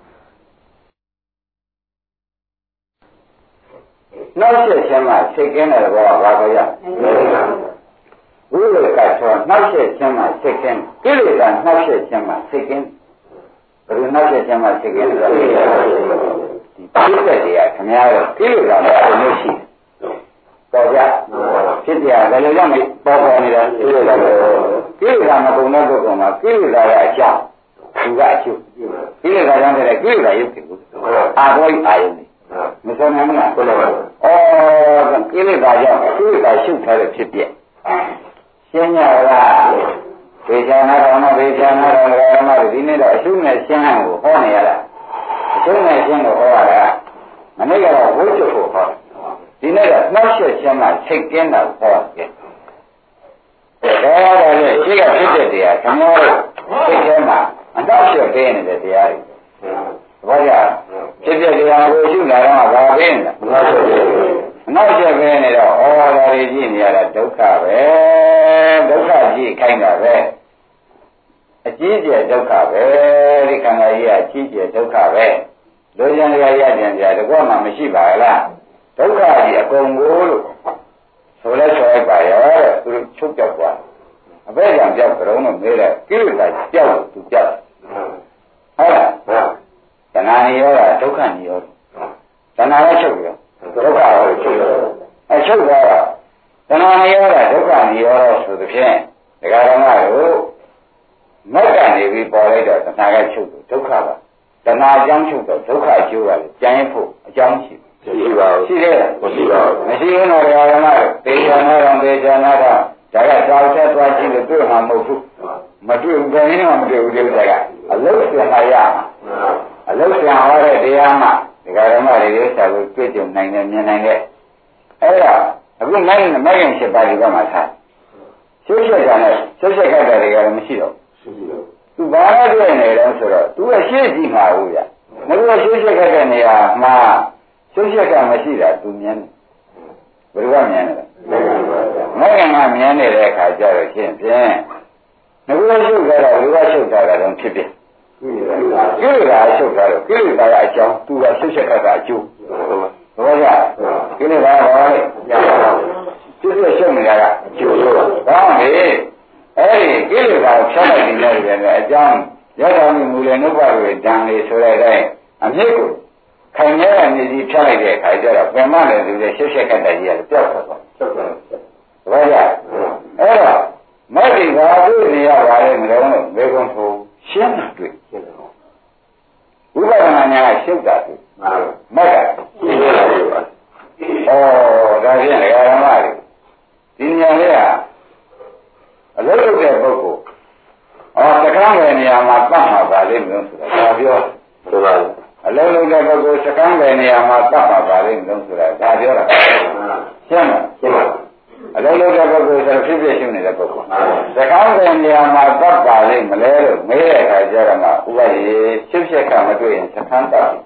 နောက်ဆက်ရှင်းမှသိကင်းတဲ့ဘောကဘာကိုရဝိဝေကဆိုနောက်ဆက်ရှင်းမှသိကင်းကိလေသာနောက်ဆက်ရှင်းမှသိကင်းဘယ်လိုနောက်ဆက်ရှင်းမှသိကင်းလဲဒီဖြစ်တဲ့တရားခင်ဗျားတို့ကိလေသာနဲ့အလို့ရှိပေါ်ကြဖြစ်ကြဘယ်လိုကြောင့်ပေါ်ပေါ်နေတာကိလေသာကိလေသာမပုံတဲ့ပုဂ္ဂိုလ်မှာကိလေသာရဲ့အကြောင်းသူကအကျိုးကိလေသာကြောင့်တဲ့ကိလေသာရုပ်တယ်အာဘောအာယုန်မဆုံးနိုင်ဘူးလားဩကိလေသာကြောင့်ကိလေသာရှုပ်ထားတဲ့ဖြစ်ပြရှင်းရလားဒေချာနာတော်နဲ့ဒေချာနာတော်ကမှဒီနေ့တော့အရှုံးနဲ့ရှင်းဟန်ကိုဟောနေရတာအရှုံးနဲ့ရှင်းကိုဟောရတာမနေ့ကတော့ဝိကျုပ်ကိုဟောဒီနေ့ကနှောက်ရက်ချင်းမှစိတ်ကင်းတာဟောတယ်။ဒါတော့လေရှိကဖြစ်တဲ့တရားခင်ဗျားတို့စိတ်ထဲမှာအနှောက်ရက်ပေးနေတဲ့တရားတွေ။ဘာကြောင့်ဖြစ်တဲ့တရားကိုရှုလာတော့ဘာပေးနေလဲ။အနှောက်ရက်ပေးနေတော့ဩဒါတွေကြည့်နေရတာဒုက္ခပဲ။ဒုက္ခကြည့်ခိုင်းတာပဲ။အကြီးကျယ်ဒုက္ခပဲဒီခန္ဓာကြီးကအကြီးကျယ်ဒုက္ခပဲ။လိုချင်ကြရကြံကြတကွမှမရှိပါလား။ဒုက္ခကြီးအကုန်ကိုလို့ဆိုလဲဆိုလိုက်ပါရောတဲ့သူတို့ချုပ်ပြောက်သွားအဘဲကြောင့်ပြောက်ကြုံလို့မေးတဲ့ကိလေသာပြောက်လို့သူပြောက်ဟုတ်လားတဏှာနေရောတာဒုက္ခနေရောတဏှာလည်းချုပ်ရောဒုက္ခရောချုပ်ရောအချုပ်သွားတော့တဏှာနေရောတာဒုက္ခနေရောဆိုသဖြင့်ဒကာဓမ္မတို့မက်ကနေပြီးပေါ်လိုက်တော့တဏှာကချုပ်လို့ဒုက္ခပါတဏှာအကြောင်းချုပ်တော့ဒုက္ခအကျိုးကလည်းကြံရဖို့အကြောင်းရှိရှိပါဘူးရှိတယ်မရှိပါဘူးမရှိရင်တော့ဓမ္မတေချာနာတော်တေချာနာတော်ဒါကသာဝတ္ထသွားကြည့်လို့တွေ့မှာမဟုတ်ဘူးမတွေ့ဘူးဘယ်နည်းမှမတွေ့ဘူးဒီဥစ္စာကအလုံးစုံပါရအလုံးစုံဟောတဲ့တရားမှဒီကဓမ္မတွေဥစ္စာကိုတွေ့ကြုံနိုင်တယ်မြင်နိုင်တယ်အဲ့ဒါအခုမိုင်းမိုင်းရင်ရှိပါလိမ့်မှာထားရှုပ်ရှက်ကလည်းရှုပ်ရှက်ခက်တဲ့တွေကလည်းမရှိတော့သူဘာလို့တွေ့နေလဲဆိုတော့သူကရှေ့ကြည့်မှာဘူးဗျမလို့ရှုပ်ရှက်ခက်တဲ့နေရာမှာရှုပ်ရှက်ကမရှိတာသူမြင်တယ်ဘယ်လိုကမြင်လဲမဂ္ဂင်ကမြင်နေတဲ့အခါကျတော့ရှင်းဖြင့်ငါကရှုပ်ကြတော့လူကရှုပ်တာတော့ဖြစ်ဖြစ်ကိလေသာရှုပ်တာတော့ကိလေသာကအကြောင်းသူကရှုပ်ရှက်ကကအကျိုးဘောကြကိလေသာဟောလေသူကရှုပ်နေတာကအကျိုးလို့ဘာလဲအဲ့ဒီကိလေသာကိုဖြတ်လိုက်နေတယ်လည်းအကြောင်းရတော်မူလေနှုတ်ပါတွေဓာန်လေးဆိုတဲ့အတိုင်းအမြစ်ကိုခိုင်နေတဲ့မြေကြီးဖြတ်လိုက်တဲ့အခါကျတော့ပင်မလည်းသူလည်းရှုပ်ရှက်ကတည်းကပျောက်သွားတယ်။ဟုတ်ကဲ့။ဘာလဲ။အဲ့တော့မဂ္ဂင်ဘာတွေ့နေရပါလဲမလို့မေကုံဆိုရှင်းတာတွေ့ရှင်းတယ်။ဝိပဿနာဉာဏ်ကရှုပ်တာတွေ့။မှန်ပါ။မဂ္ဂရှင်းတာတွေ့ပါ။ဩဒါဖြင့်ဓမ္မတွေဒီဉာဏ်လေးကအလုံးလုံးတဲ့ပုဂ္ဂိုလ်အော်တက္ကမနေရာမှာပတ်မှာပါလိမ့်မလို့ဆိုတာဒါပြောဆိုပါဘူးအလုံးလုံးတဲ့ပုဂ္ဂိုလ်စကမ်းတဲ့နေရာမှာပတ်ပါပါလိမ့်မလို့ဆိုတာဒါပြောတာရှင်းလားရှင်းပါအလုံးလုံးတဲ့ပုဂ္ဂိုလ်ဆိုဖြစ်ဖြစ်ရှင်းနေတဲ့ပုဂ္ဂိုလ်စကမ်းတဲ့နေရာမှာပတ်ပါလိမ့်မလဲလို့မေးတဲ့အခါကျတော့မှဥပဒေရှင်းရှက်ကမတွေ့ရင်စကမ်းတော့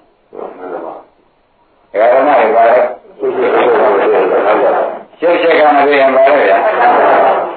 ဒါကမှလည်းပါလေရှင်းရှက်ကမတွေ့ရင်ပါလေဗျာ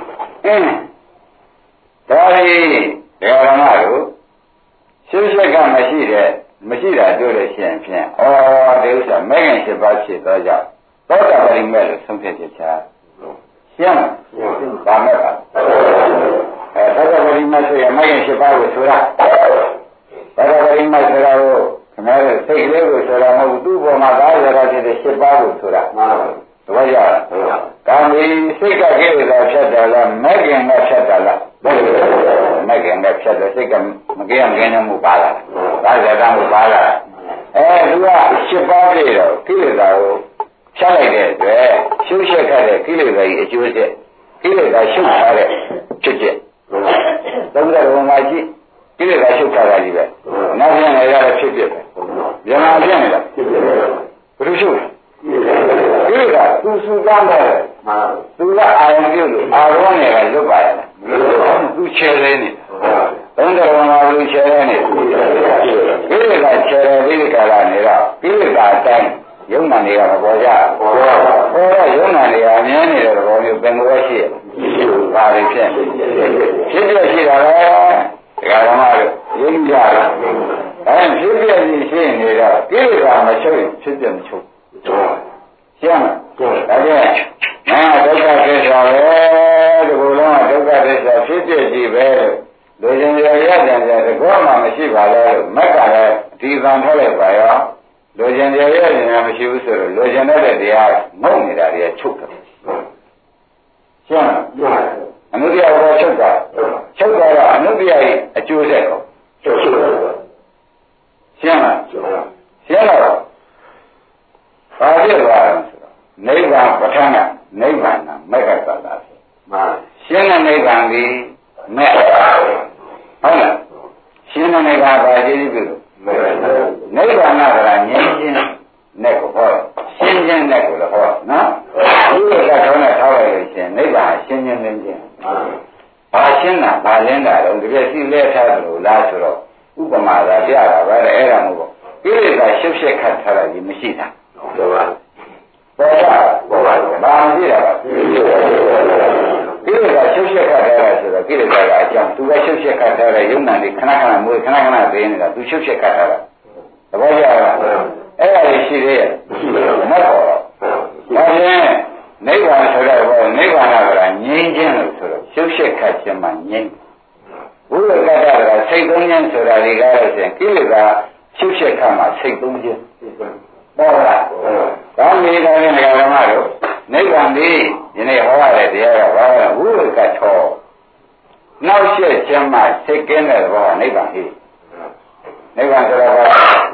အင်းဒါရီဒေဂရမတို့ရှုပ်ရှက်ကမရှိတဲ့မရှိတာတွေ့လို့ရှိရင်ဖြင့်ဩဒီဥစ္စာမဲခင်ရှိပါဖြစ်သောကြောင့်သောတာပတိမဲ့လို့ဆုံးဖြတ်ချက်ချရှင်းပါမဲ့ပါအဲသောတာပတိမဲ့ဆိုရင်မဲခင်ရှိပါကိုဆိုတာသောတာပတိမဲ့ဆိုတာကိုခင်ဗျားတို့စိတ်ကလေးကိုဆိုတာမဟုတ်ဘူးသူ့ပေါ်မှာကားရတာဖြစ်တဲ့ရှိပါကိုဆိုတာမှန်ပါဘူးသဘောကျလားကာမီစိတ်ကကိလေသာဖြတ်တယ်လားမဲခင်ကဖြတ်တယ်လားမဲခင်ကဖြတ်တယ်စိတ်ကမကင်းမကင်းမှုပါလားဒါကြတာမှုပါလားအဲသူကရှစ်ပါးပြည့်တော့ကိလေသာကိုဖြတ်လိုက်တဲ့အတွက်ရှုပ်ရှက်ခတ်တဲ့ကိလေသာကြီးအကျိုးဆက်ကိလေသာရှုပ်ထားတဲ့ဖြစ်ချက်သုံးတဲ့ဘုံမှာကြည့်ကိလေသာရှုပ်ထားတာကြီးပဲနောက်ပြန်လည်းရတဲ့ဖြစ်ဖြစ်ပဲမြန်မာပြန်နေတာဖြစ်ဖြစ်ပဲဘယ်လိုရှုပ်ကိလေသာသူစုကမ်းတယ်သူကအာရုံပြုလို့အာရုံနဲ့ကလွတ်ပါရလားသူချဲလဲနေသုံးတဲ့ဘုံမှာလူချဲလဲနေကိလေသာချဲလဲပြီးဒီကလာနေတော့ကိလေသာအတိုင်းယုံနာနေရမပေါ်ကြပေါ်တော့ယုံနာနေရအမြဲနေတဲ့ဘောမျိုးပင်ကိုရှိရပါလိမ့်ဖြစ်ဖြစ်ပြရှိတာလေဒကာဓမ္မတို့ရင်းကြလားအဲဖြစ်ပြရှိရှိနေတော့ကိလေသာမချုပ်ရင်ဖြစ်ပြမချုပ်ရှင်းမလားဒါကြောင့်ငါဒုက္ခသစ္စာပဲဒီလိုလုံးကဒုက္ခသစ္စာဖြစ်ပြကြည့်ပဲလူချင်းရရတဲ့ကြတကောမှမရှိပါလဲလို့မက်ကလည်းဒီသံထွက်လိုက်ပါရောလူကျင်ရရရင်မရှိဘူးဆိုတော့လူကျင်တဲ့တရားငုံနေတာတွေကချုပ်တယ်ရှင်းလားအနုတ္တိယဘောချုပ်တာချုပ်တာကအနုတ္တိယရဲ့အကျိုးဆက်ကိုချုပ်ချုပ်ရှင်းလားရှင်းလားဘာဖြစ်သွားလဲဆိုတော့နိဗ္ဗာန်ပဋ္ဌာန်းကနိဗ္ဗာန်ကမက္ကသတ္တဆိုမှရှင်းတဲ့နိဗ္ဗာန်ဒီမဲ့ဟုတ်လားရှင်းတဲ့နိဗ္ဗာန်ဘာကြည့်ကြည့်လို့နိဗ္ဗာန်ကလည်းငြိမ်းခြင်းနဲ့ကိုဟောရှင်းခြင်းနဲ့ကိုလည်းဟောနော်ဒီလိုကတော့နဲ့ထားလိုက်လို့ရှင်နိဗ္ဗာန်ရှင်းခြင်းနဲ့ခြင်းဘာရှင်းတာဘာလင်းတာတော့ဒီပြည့်စီလဲထားတယ်လို့လားဆိုတော့ဥပမာသာပြတာပဲအဲ့ဒါမို့ပေါ့ကိလေသာရှုပ်ရှက်ခတ်ထားတာကြီးမရှိတာဟုတ်ပါပေါ်ပါပေါ်ပါဘာမရှိတာပါကိလေသာရှုပ်ရှက်ခတ်ထားတာဆိုတော့ကိလေသာကအကြောင်းသူကရှုပ်ရှက်ခတ်ထားတဲ့ယုံနာတွေခဏခဏမွေးခဏခဏသိနေတာသူရှုပ်ရှက်ခတ်ထားတာသဘောကျလားအဲ့ဒါရှိသေးရဲ့မဟုတ်တော့ဒါဖြင့်နိဗ္ဗာန်ဆိုတော့ဘောနိဗ္ဗာန်ကငြိမ်းခြင်းလို့ဆိုတော့ရှုပ်ရှက်ခတ်ခြင်းမှငြိမ်းဘုရားကတ္တကစိတ်သုံးခြင်းဆိုတာတွေကားလို့ဆိုရင်ကိလေသာရှုပ်ရှက်ခတ်မှစိတ်သုံးခြင်းပေါ်လာဒါမျိုးတိုင်းငါဓမ္မတို့နိဗ္ဗာန်ဒီယနေ့ဟောရတဲ့တရားကဘာလဲဝိရကထောနောက်ရှက်ခြင်းမှစိတ်ကင်းတဲ့ဘောနိဗ္ဗာန်ဟိနိဗ္ဗာန်ဆိုတာကဒါ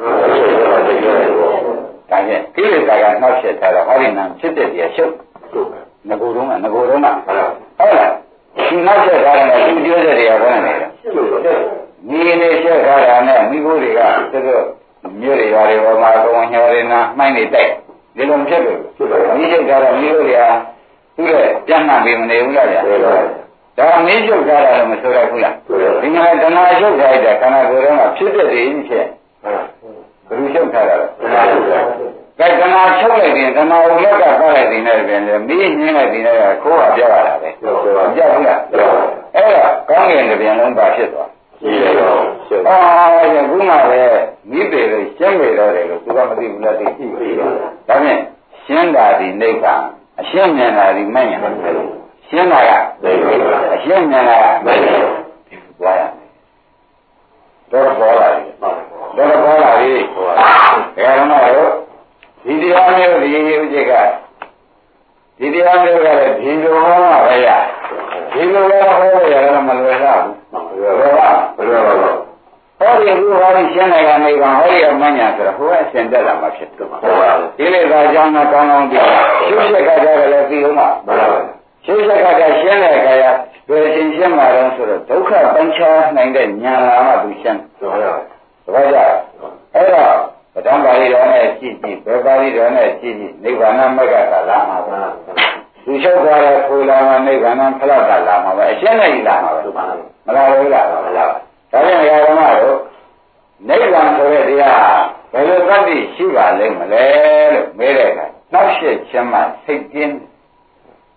ဖြင့်ကိလေသာကနှောက်ရှက်ထားတော့ဟောဒီနာဖြစ်တဲ့တရားရှုပ်ငကိုယ်တုံးကငကိုယ်တုံးကဟုတ်လားဒီနှောက်ရှက်ထားတယ်သူပြောတဲ့တရားဘာလဲညီနေရှက်ထားတာနဲ့မိဖို့တွေကသူတို့မြို့တွေရွာတွေပေါ်မှာအကုန်ညှော်နေတာမှိုင်းနေတိုက်ဒီလိုဖြစ်လို့မိရှက်ထားတော့မိဖို့တွေကသူ့ရဲ့ပြန့်နှံ့ပြီးမနေဘူးလားဗျာဒါမင်းရှုပ်ထားတာလည်းမဆိုရဘူးလားဒီမှာတဏှာရှုပ်ထားတဲ့ခန္ဓာကိုယ်ထဲမှာဖြစ်တဲ့ဒီဖြစ်ဘယ်လိုရှုပ်ထားတာလဲကဲတဏှာချုပ်လိုက်ရင်တဏှာကိုလက်ကပတ်လိုက်ရင်လည်းပြန်တယ်မီးညင်းလိုက်ရင်လည်းခိုးတာပြောရတာပဲကြောက်ဘူးလားအဲ့ဒါကောင်းကင်တစ်ပြန်လုံးပါဖြစ်သွားအာရခုနကပဲမိပေလို့ရှင်းပေတော့တယ်လို့သူကမသိဘူးလားသိပြီဒါဖြင့်ရှင်းတာဒီနိဗ္ဗာန်အရှင်းဉာဏ်တာဒီမဉ္ဇဉ်ရှင်းတာကအရှင်းဉာဏ်တာကမဉ္ဇဉ်ဝါရတော့ပေါ်လာပြီတော့ပေါ်လာပြီဘယ်တော့မှတော့ဒီတရားမျိုးဒီဥစ္စေကဒီတရားမျိုးကလည်းဒီလိုဟောမှာပဲရဒီလိုလည်းဟောရရတယ်မလွယ်တော့ဘူးဘယ်လိုပါဘယ်လိုပါဟောဒီလူဟောဒီရှင်းလိုက်ကနေကဟောဒီအမှန်ညာဆိုတော့ဟိုကအရှင်တက်လာမှဖြစ်တယ်ဒီလေသာကြောင့်ကောင်းကောင်းပြီးရှုပ်ရှက်ကကြတယ်လည်းပြီးဦးမှာရှုပ်ရှက်ကကြရှင်းတဲ့အခါရဘယ်ရှင်ရှင်းမှာတော့ဆိုတော့ဒုက္ခပန်းချနိုင်တဲ့ဉာဏ်လာမှသူရှင်းတယ်ဟုတ်ပါရဲ့အဲ့တော့ပဋ္ဌာန်းပါဠိတော်နဲ့ကြည့်ကြည့်ဘယ်ပါဠိတော်နဲ့ကြည့်ကြည့်နိဗ္ဗာန်မဂ္ဂကလာမှာပါသူလျှောက်သွားတဲ့ဖူလာမှာနိဗ္ဗာန်ဖလကလာမှာပဲအရှင်းနဲ့လာမှာပဲမလားဘူးလားမလားဒါကြောင့်ဓမ္မတို့နိဗ္ဗာန်ဆိုတဲ့တရားဘယ်လိုသတ္တိရှိပါလိမ့်မလဲလို့မေးတဲ့အခါနောက်ရှက်ခြင်းမှစိတ်ကျင်း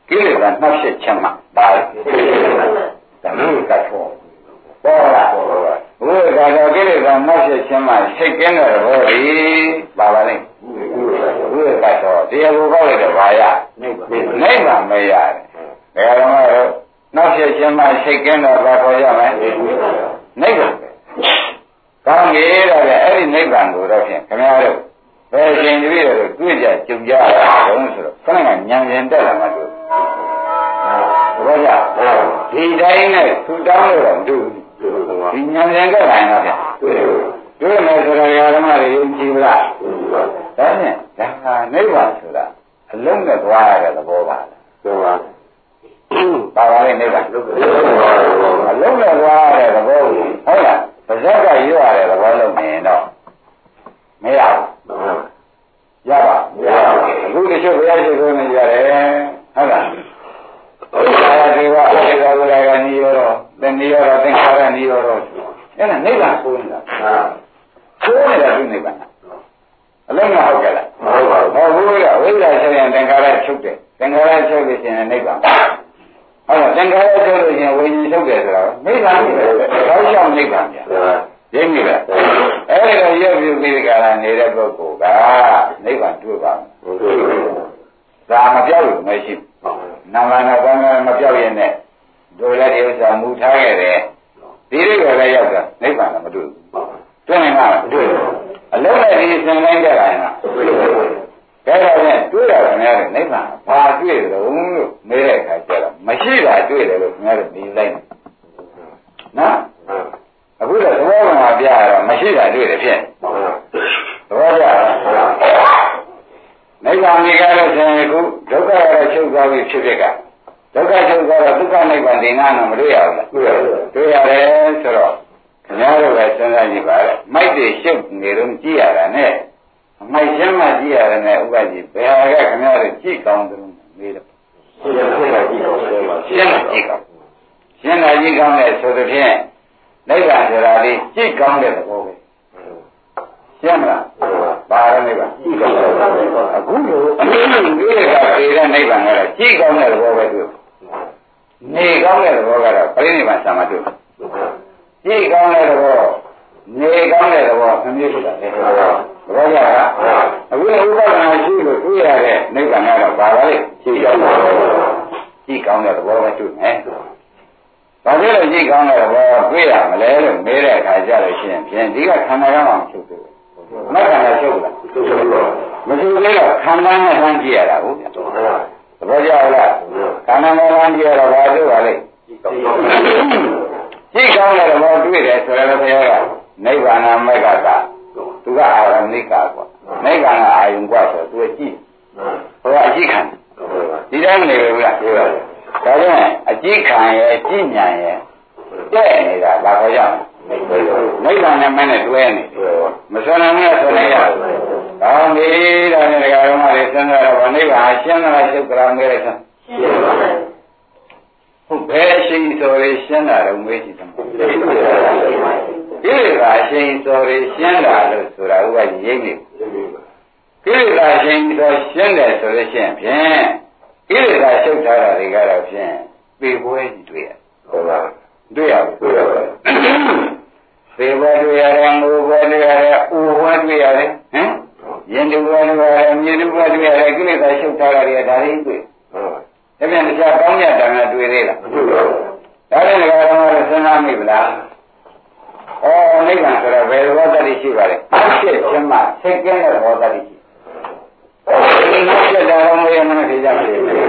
ကိလေသာနှောက်ယှက်ခြင်းမှာပါလေဒါမျိုးကတော့ပေါ်လာဘုရားကတော့ကိလေသာနှောက်ယှက်ခြင်းမှာစိတ်ကင်းတဲ့ဘောဒီပါပါလိမ့်ဘုရားကတော့တရားကိုကောက်လိုက်တော့ဘာရနိဗ္ဗာန်မရတယ်ဒါကြောင့်မို့နှောက်ယှက်ခြင်းမှာစိတ်ကင်းတော့ဘာခေါ်ရမလဲနိဗ္ဗာန်ကောင်းပြီတော့လေအဲ့ဒီနိဗ္ဗာန်ကိုတော့ဖြင့်ခင်ဗျားတို့ဘယ်ရှင်တပည့်တို့တွေ့ကြကြုံကြရတာတုံးဆိုတော့ခဏကဉာဏ်ရင်တက်လာမှတို့ဘောကြဒီတိုင်းနဲ့သူတောင်းလို့တော့တူဒီဉာဏ်ရင်တက်လာရင်တော့ဗျတွေ့မယ်ဆိုတော့ဓမ္မတွေယုံကြည်လားဒါနဲ့ဒါကနိဗ္ဗာန်ဆိုတာအလုံးနဲ့သွားရတဲ့သဘောပါလားဆိုပါပါပါလေနိဗ္ဗာန်အလုံးနဲ့သွားရတဲ့သဘောကိုဟုတ်လားပါဇက်ကရွရတဲ့သဘောလုံးနေတော့မရဘူးရပါမရဘူးအခုတချို့ဘုရားရှိခိုးနေကြတယ်ဟုတ်လားဘုရားဒီကအထေရဘုရားကနိရောဓသင်္နိရောဓသင်္ခါရနိရောဓအဲ့ဒါနိဗ္ဗာန်ကိုနေတာဆိုးနေတာဒီနိဗ္ဗာန်အလုံးကဟုတ်ကြလားမဟုတ်ပါဘူးဟောဘုရားဝိဇ္ဇာဆိုရင်သင်္ခါရချုပ်တယ်သင်္ခါရချုပ်လို့ရှိရင်နိဗ္ဗာန်ဟုတ်လားသင်္ခါရချုပ်လို့ရှိရင်ဝိညာဉ်ချုပ်တယ်ဆိုတော့နိဗ္ဗာန်ကိုတော့ရှောင်နိဗ္ဗာန်ပြန်ရင်းပြီလားအဲ့ဒါရုပ်ပြုပြီးဒီကရနေတဲ့ပုဂ္ဂိုလ်ကနိဗ္ဗာန်တွေ့ပါမယ်ဒါမပြောက်လို့မရှိဘူးနာမနာကောင်းကောင်းမပြောက်ရင်လည်းတို့လည်းဒီဥစ္စာမူထားခဲ့တယ်ဒီလိုပဲရောက်တာနိဗ္ဗာန်ကမတွေ့ဘူးတွေ့နိုင်မှာမတွေ့ဘူးအလုံးနဲ့ဒီစင်တိုင်းကြတာရင်ကတွေ့တယ်ဒါကြောင့်တွေ့ရခင်ဗျားတို့နိဗ္ဗာန်ဘာတွေ့တယ်လို့မေးတဲ့အခါကျတော့မရှိတာတွေ့တယ်လို့ခင်ဗျားတို့ပြီးလိုက်နော်အခုတော့သဘောကပြရတော့မရှိတာတွေ့တယ်ဖြစ်သဘောကျလားနိဗ္ဗာန်ကြီးကားလို့ဆိုရင်ခုဒုက္ခရတော့ချုပ်သွားပြီဖြစ်ဖြစ်ကဒုက္ခချုပ်သွားတော့ဒုက္ခနိဗ္ဗာန်ဒီနာတော့မတွေ့ရဘူးလားတွေ့ရတယ်တွေ့ရတယ်ဆိုတော့ခင်ဗျားတို့ပဲစဉ်းစားကြည့်ပါလေမိုက်တွေရှုပ်နေတော့ကြည့်ရတာနဲ့အမိုက်ရှင်းမှကြည့်ရတယ်နဲ့ဥပဒေဘယ်ဟာကခင်ဗျားတို့ကြည့်ကောင်းတယ်လို့မေးတော့ရှင်းတာကြည့်ကောင်းရှင်းတာကြည့်ကောင်းရှင်းတာကြည့်ကောင်းတဲ့ဆိုတဲ့ဖြင့်နိဗ္ဗာန်ဆိုတာလေးကြည့်ကောင်းတဲ့သဘောပဲရှင်းမလားပါရနိဗ္ဗာန်ကြည့်ကောင်းတဲ့အခုလိုအနည်းငယ်လေးကပေတဲ့နိဗ္ဗာန်ကတော့ကြည့်ကောင်းတဲ့သဘောပဲသူနေကောင်းတဲ့သဘောကတော့ပြိဋိဘံဆံမတွေ့ကြည့်ကောင်းတဲ့သဘောနေကောင်းတဲ့သဘောအမျိုးဆိုတာလေသဘောကျလားအခုဥပဒနာရှိလို့တွေ့ရတဲ့နိဗ္ဗာန်ကတော့ပါပါလေကြည့်ကောင်းတဲ့ကြည့်ကောင်းတဲ့သဘောပဲတွေ့မယ်ဘာဖြစ်လို့ကြည့်ကောင်းတဲ့ဘောတွေ့ရမလဲလို့မေးတဲ့အခါကျလို့ရှိရင်ဖြင့်ဒီကခန္ဓာကမှမချုပ်ဘူးမခန္ဓာချုပ်လားမချုပ်သေးတော့ခန္ဓာနဲ့ဆန်းကြည့်ရတာဟုတ်ဗျာသဘောကျလားခန္ဓာနဲ့ဆန်းကြည့်ရတော့ဘာလို့ပါလဲကြည့်ကောင်းတဲ့ဘောတွေ့တယ်ဆိုတော့ဘုရားကနိဗ္ဗာန်မက္ခကသူကအာရမိကကွာနိဗ္ဗာန်ကအာယုံကွာဆိုသူကြည့်ဟိုကအကြည့်ခံဒီတိုင်းမနေဘူးလားပြောရတယ်ဒါကြောင့်အကြည့်ခံရဲ့ကြည့်ဉာဏ်ရဲ့တဲ့နေတာဘာခေါ်ကြမလဲနိဗ္ဗာန်နဲ့မနဲ့တွဲနေမဆွမ်းနိုင်ဘူးဆိုနေရကောင်းပြီဒါနဲ့ဒကာတော်မလေးစဉ်းစားတော့နိဗ္ဗာန်ရှင်းလားရှုပ်ကြလားမဲလိုက်စမ်းရှင်းပါဘူးဟုတ်ဘယ်ရှိဆိုရရှင်းတာတော့မေးကြည့်တယ်ကိလေသာရှိဆိုရရှင်းတာလို့ဆိုတာဥပဒေရိပ်နေကိလေသာရှိဆိုရှင်းတယ်ဆိုလို့ရှိရင်ဖြင့်ကိလေသာရှုပ်ထားတာတွေကတော့ဖြင့်ပေပွဲကြီးတွေ့ရဟုတ်ပါတွေ့ရတွေ့ရပါပေပွဲတွေ့ရတယ်ငိုပွဲတွေ့ရတယ်ဥပွဲတွေ့ရတယ်ဟမ်ရင်တူပွဲတွေ့ရတယ်မြေတူပွဲတွေ့ရတယ်ကိလေသာရှုပ်ထားတာတွေကဒါတွေတွေ့ဟုတ်ဒါပြန်တရားကောင်းမြတ်တန်ခါတွေ့သေးလားမတွေ့ပါဘူးဒါနဲ့လည်းကတော့စဉ်းစားမိဗလားဩနိဗ္ဗာန်ဆိုတော့ဘယ်ဘောတ္တိရှိပါလဲအဖြစ်ချင်းမှစိတ်ကင်းတဲ့ဘောတ္တိရှိဒီမှာပြတာတော့မရမနဲ့ကြည့်ကြပါလိမ့်မယ်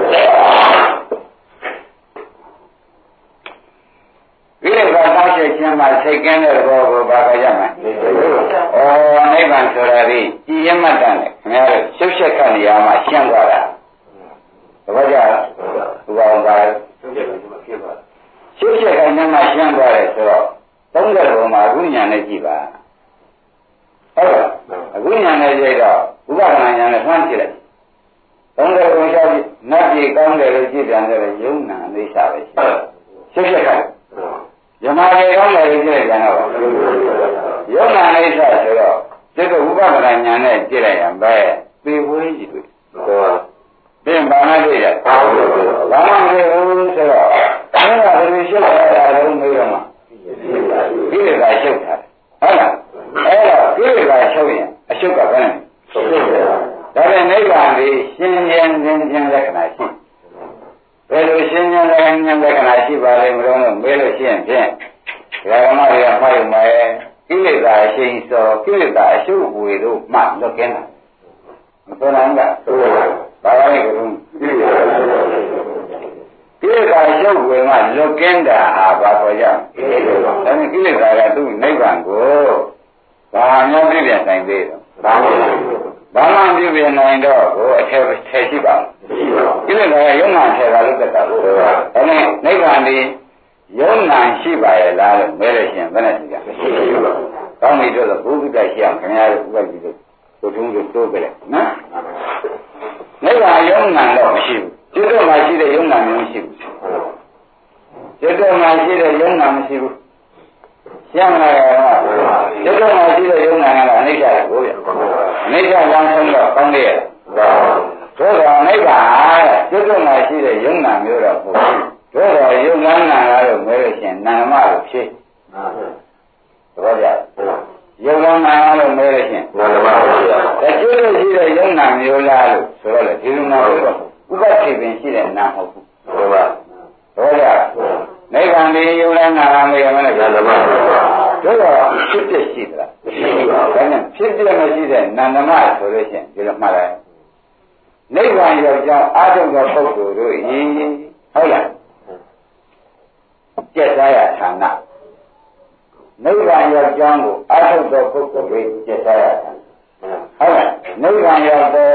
ဒီလိုကတောက်ချက်ချင်းမှစိတ်ကင်းတဲ့ဘောကိုဘာကြရမလဲဩနိဗ္ဗာန်ဆိုတာဒီကြည်ရမှတ်တယ်ခင်ဗျားတို့ရှုပ်ရှက်ခတ်နေရမှရှင်းသွားတာသဘောကျလားသူကောင်ပါရှုပ်ရှက်ကမှဖြစ်သွားရှုပ်ရှက်ကမှမှရှင်းသွားတယ်ဆိုတော့သုံးတဲ့ဘုံမှာအခုညာနဲ့ကြည့်ပါဟုတ်လားအခုညာနဲ့ကြည့်တော့ဥပဒနာညာနဲ့မှန်းကြည့်လိုက်သုံးတဲ့ဘုံရှောက်ကြည့်နတ်ပြည်ကောင်းတယ်လို့ကြည့်ပြန်တယ်ယုံနာအိသပဲရှုပ်ရှက်ကယမရေကောင်းတယ်လို့ကြည့်ကြတော့ယုံနာအိသဆိုတော့ဒီကဥပဒနာညာနဲ့ကြည့်လိုက်ရင်ပဲပေဝေးကြည့်တွေ့ဟောပြင်ဘာမှတွေ့ရဘာမှမတွေ့ဘူးဆိုတော့အဲ့ဒါဘယ်လိုရှုပ်ရတာလဲမေးတော့မှကိလေသာရှုပ်တာဟုတ်လားအဲ့တော့ကိလေသာရှုပ်ရင်အရှုပ်ကဘယ်နဲ့ရှုပ်ရတာဒါပြန်နိဗ္ဗာန်လေးရှင်းရှင်းလင်းလင်းလက္ခဏာရှိဘယ်လိုရှင်းရှင်းလင်းလင်းလက္ခဏာရှိပါလဲမလို့မေးလို့ရှိရင်ဖြင့်ဓမ္မတွေကမှားရုံပဲကိလေသာအရှိန်စောကိလေသာအရှုပ်ဝေတို့မှလွတ်ကင်းတာမဆိုနိုင်ကဆိုရပါဘာလဲကုကိလေသာကိလေသာရှုပ်ဝေမှလွတ်ကင်းတာဟာဘာခေါ်ကြကိလေသာဒါနဲ့ကိလေသာကသူ့နိဗ္ဗာန်ကိုဘာမှမပြည့်ပြတ်နိုင်သေးတော့ဘာမှဘာမှပြည့်ပြတ်နိုင်တော့ကိုအထက်ထည့်ရှိပါဘူးကိလေသာကယုံနာထည့်တာလို့တတ်တာကိုဒါနဲ့နိဗ္ဗာန်ဒီယုံနာရှိပါရဲ့လားလို့မဲလို့ရှိရင်ဘယ်နဲ့ရှိကြမရှိဘူးကောင်းပြီတော့ဘုဒ္ဓတိုက်ရှိအောင်ခင်ဗျားတို့ဥပဒေတို့ကိုထုံးလို့တိုးကြတယ်နော်နိဗ္ဗာန်ယုံနာတော့မရှိဘူးကျွတ်တော့မှရှိတဲ့ယုံနာမျိုးမရှိဘူးကျွတ်တော့မှရှိတဲ့ယုံနာမရှိဘူးရှင်းလာတော့ကျွတ်တော့မှရှိတဲ့ယုံနာကအနိစ္စကိုဗျအနိစ္စကြောင့်ဆုံးတော့ကောင်းလေရသို့တော်နိဗ္ဗာန်ကျွတ်တော့မှရှိတဲ့ယုံနာမျိုးတော့မဟုတ်ဘူးတို့တော့ယုံနာနာလို့မဲလို့ရှင်နာမလို့ဖြစ်သဘောကျယုံနာနာလို့မဲလို့ရှင်နာမလို့ဖြစ်တချို့လို့ရှိတဲ့ယုံနာမျိုးလားလို့ဆိုတော့လေဒီလိုနာလို့ဥပတိပင်ရှိတဲ့နာမဟုတ်ဘူးဟုတ်ပါသဘောကျနိဗ္ဗာန်ဒီယုံနာနာမရမနဲ့နာမတို့တော့ဖြစ်ဖြစ်ရှိသလားမရှိပါဘူးဒါနဲ့ဖြစ်ဖြစ်မရှိတဲ့နာမဆိုလို့ရှင်ဒီလိုမှတ်လိုက်နိဗ္ဗာန်ရောက်ကြောင်းအာထုံသောပုဂ္ဂိုလ်တို့ဤဟုတ်လားကျက်စားရဌာနနိဗ္ဗာန်ရောက်ကြောင်းကိုအထုသောပုဂ္ဂိုလ်တွေကျက်စားရဌာနဟုတ်လားနိဗ္ဗာန်ရောက်သော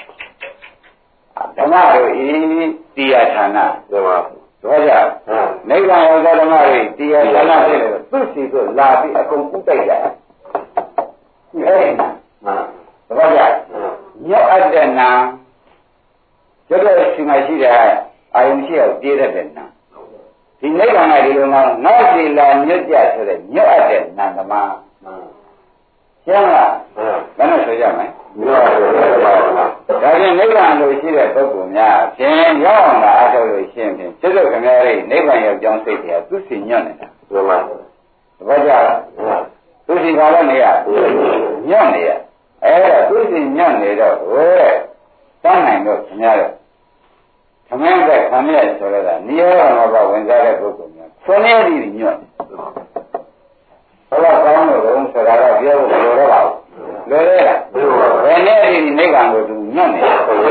ဓမ္မတို့ဤတရားဌာနဆိုပါတော့ကြနိဗ္ဗာန်ရောက်သောဓမ္မတွေတရားဌာနဖြစ်တယ်သူစီကိုလာပြီးအကုန်ဥတိုက်ကြအဲ့ဒါတော့ကြညော့အတ္တနာကျတော့ရှိမှရှိတဲ့အာယုံရှိအောင်ပြေးတတ်တဲ့နာဒီနိဗ္ဗာန်ကဒီလိုမှငါ့စီလာမြတ်ကြဆိုတဲ့ညွတ်အပ်တဲ့နန္ဒမရှင်းလားဘယ်နဲ့ဆိုရမလဲညွတ်အပ်တဲ့နန္ဒမဒါပြင်နိဗ္ဗာန်လို့ရှိတဲ့ပုဂ္ဂိုလ်များဖြင့်ရောက်အောင်လာအားထုတ်လို့ရှင်းဖြင့်စိတ်တို့ခင်ဗျားလေးနိဗ္ဗာန်ရောက်ကြောင်းစိတ်တရားသူစီညွတ်နေတာမှန်ပါသဘောကျလားသူစီဘာလို့နေရညွတ်နေရအဲ့ဒါသူစီညွတ်နေတော့ဟိုတန်းနိုင်တော့ခင်ဗျားတို့ခမင်းတဲ့ခမင်းဆိုရတာနိရောဓမောဘဝင်စားတဲ့ပုဂ္ဂိုလ်များဆွနေသည်ညွတ်ဘယ်တော့ကောင်းလို့လဲဆိုတာတော့ပြောလို့လိုတော့ပါဘူးလိုရဲလားဘယ်နဲ့ဒီနိဗ္ဗာန်ကိုသူညွတ်နေ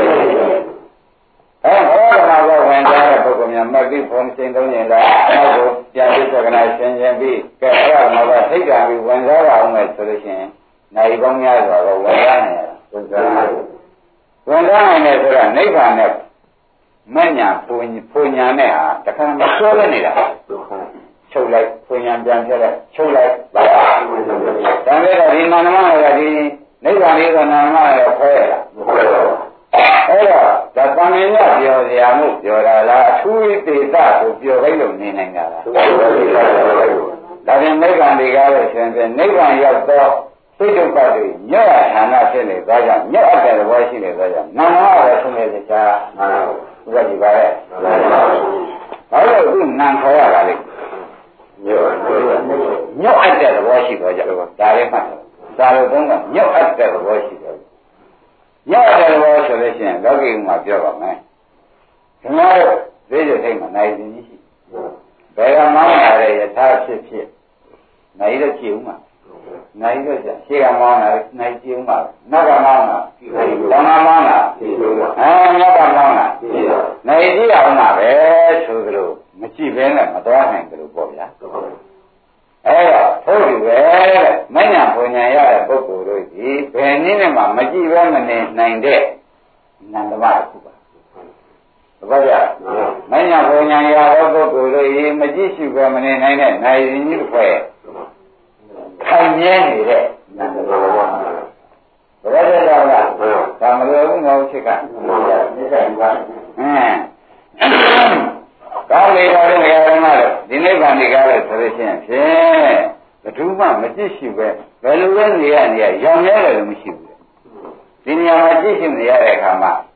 အဲဘောဓမာဘဝင်စားတဲ့ပုဂ္ဂိုလ်များမသိဖုံးရှင်သုံးရင်လားနောက်ကိုပြန်ပြီးသက္ကနာရှင်းရှင်းပြီးကဲအဲ့ဒါမှတော့ထိတ်တာပြီးဝင်စားရအောင်မယ်ဆိုလို့ရှိရင်နိုင်ပေါင်းများစွာတော့ဝင်စားနိုင်ရဝင်စားဝင်စားနိုင်တယ်ဆိုတာနိဗ္ဗာန်နဲ့မညာပူပူညာနဲ့ဟာတခါမဆွဲရနေတာချုပ်လိုက်ပူညာပြန်ပြလိုက်ချုပ်လိုက်ပါဒါပေမဲ့ဒီနာမကဒီနိဗ္ဗာန်လေးကနာမရောခွဲရတာမခွဲတော့အဲ့တော့ဒါတန်မြင်ရပြောစရာမို့ပြောတာလားအထူးသေသကိုပြောခိုင်းလို့နေနိုင်တာလားဒါပြင်နိဗ္ဗာန်ဒီကားလို့ရှင်ပြန်နိဗ္ဗာန်ရောက်တော့စိတ်ဒုက္ခတွေညော့ရဌာနဖြစ်နေသွားကြညော့အပ်တဲ့ဘောရှိနေသွားကြနာမရောဆုံးနေကြတာမှန်ပါဘူးဥပဒေပါရဲ့ဘာလို့အခုနံခေါ်ရတာလဲညော့ညော့အပ်တဲ့သဘောရှိတော့ကြဒါလေးမှတ်တယ်ဒါလိုသုံးကညော့အပ်တဲ့သဘောရှိတော့ညော့တဲ့သဘောဆိုလို့ရှိရင်လောကီမှာပြောပါမယ်ခင်ဗျားတို့သေးတဲ့ထိတ်မှာနိုင်ရင်ရှိဘယ်ကမောင်းလာတဲ့ယထာဖြစ်ဖြစ်နိုင်ရကြည့်ဦးမှာနိုင်တော့ကြရှေ့ကမောင်းလာနိုင်ကြည့်ဦးမှာနောက်ကမောင်းလာဘာမှမောင်းလာအဲနောက်ကမောင်းလာနိုင်ကြည့်အောင်ပါပဲဆိုသလိုမကြည့်ဘဲနဲ့မသွားနိုင်ကြလို့ပေါ့ဗျာအဲတော့ဟုတ်ပြီပဲမဉ္ဇဉ်ပုံညာရတဲ့ပုဂ္ဂိုလ်တို့ဒီဘယ်နည်းနဲ့မှမကြည့်ဘဲမနေနိုင်တဲ့နန္ဒမတစ်ခုပါဘာကြမဉ္ဇဉ်ပုံညာရတဲ့ပုဂ္ဂိုလ်တို့ဒီမကြည့်ရှုဘဲမနေနိုင်တဲ့နိုင်ရင်ကြီးတစ်ဖွဲ့ခိုင်မြဲနေတဲ့နန္ဒမပါဘယ်လိုလဲတော့လားဒါမလို့ဘူးငေါ့ချစ်ကမြစ်ဆိုင်ပါအင်းကောင်းလေပါတဲ့နေရာမှာဒီနိဗ္ဗာန်ဒီကားလို့ဆိုလို့ရှိရင်ဖြင့်ဘယ်သူမှမကြည့်ရှိပဲဘယ်လိုလဲနေရနေရရောင်ရဲတယ်လို့မရှိဘူးဒီနေရာမှာကြည့်ရှိနေရတဲ့အခါမှာ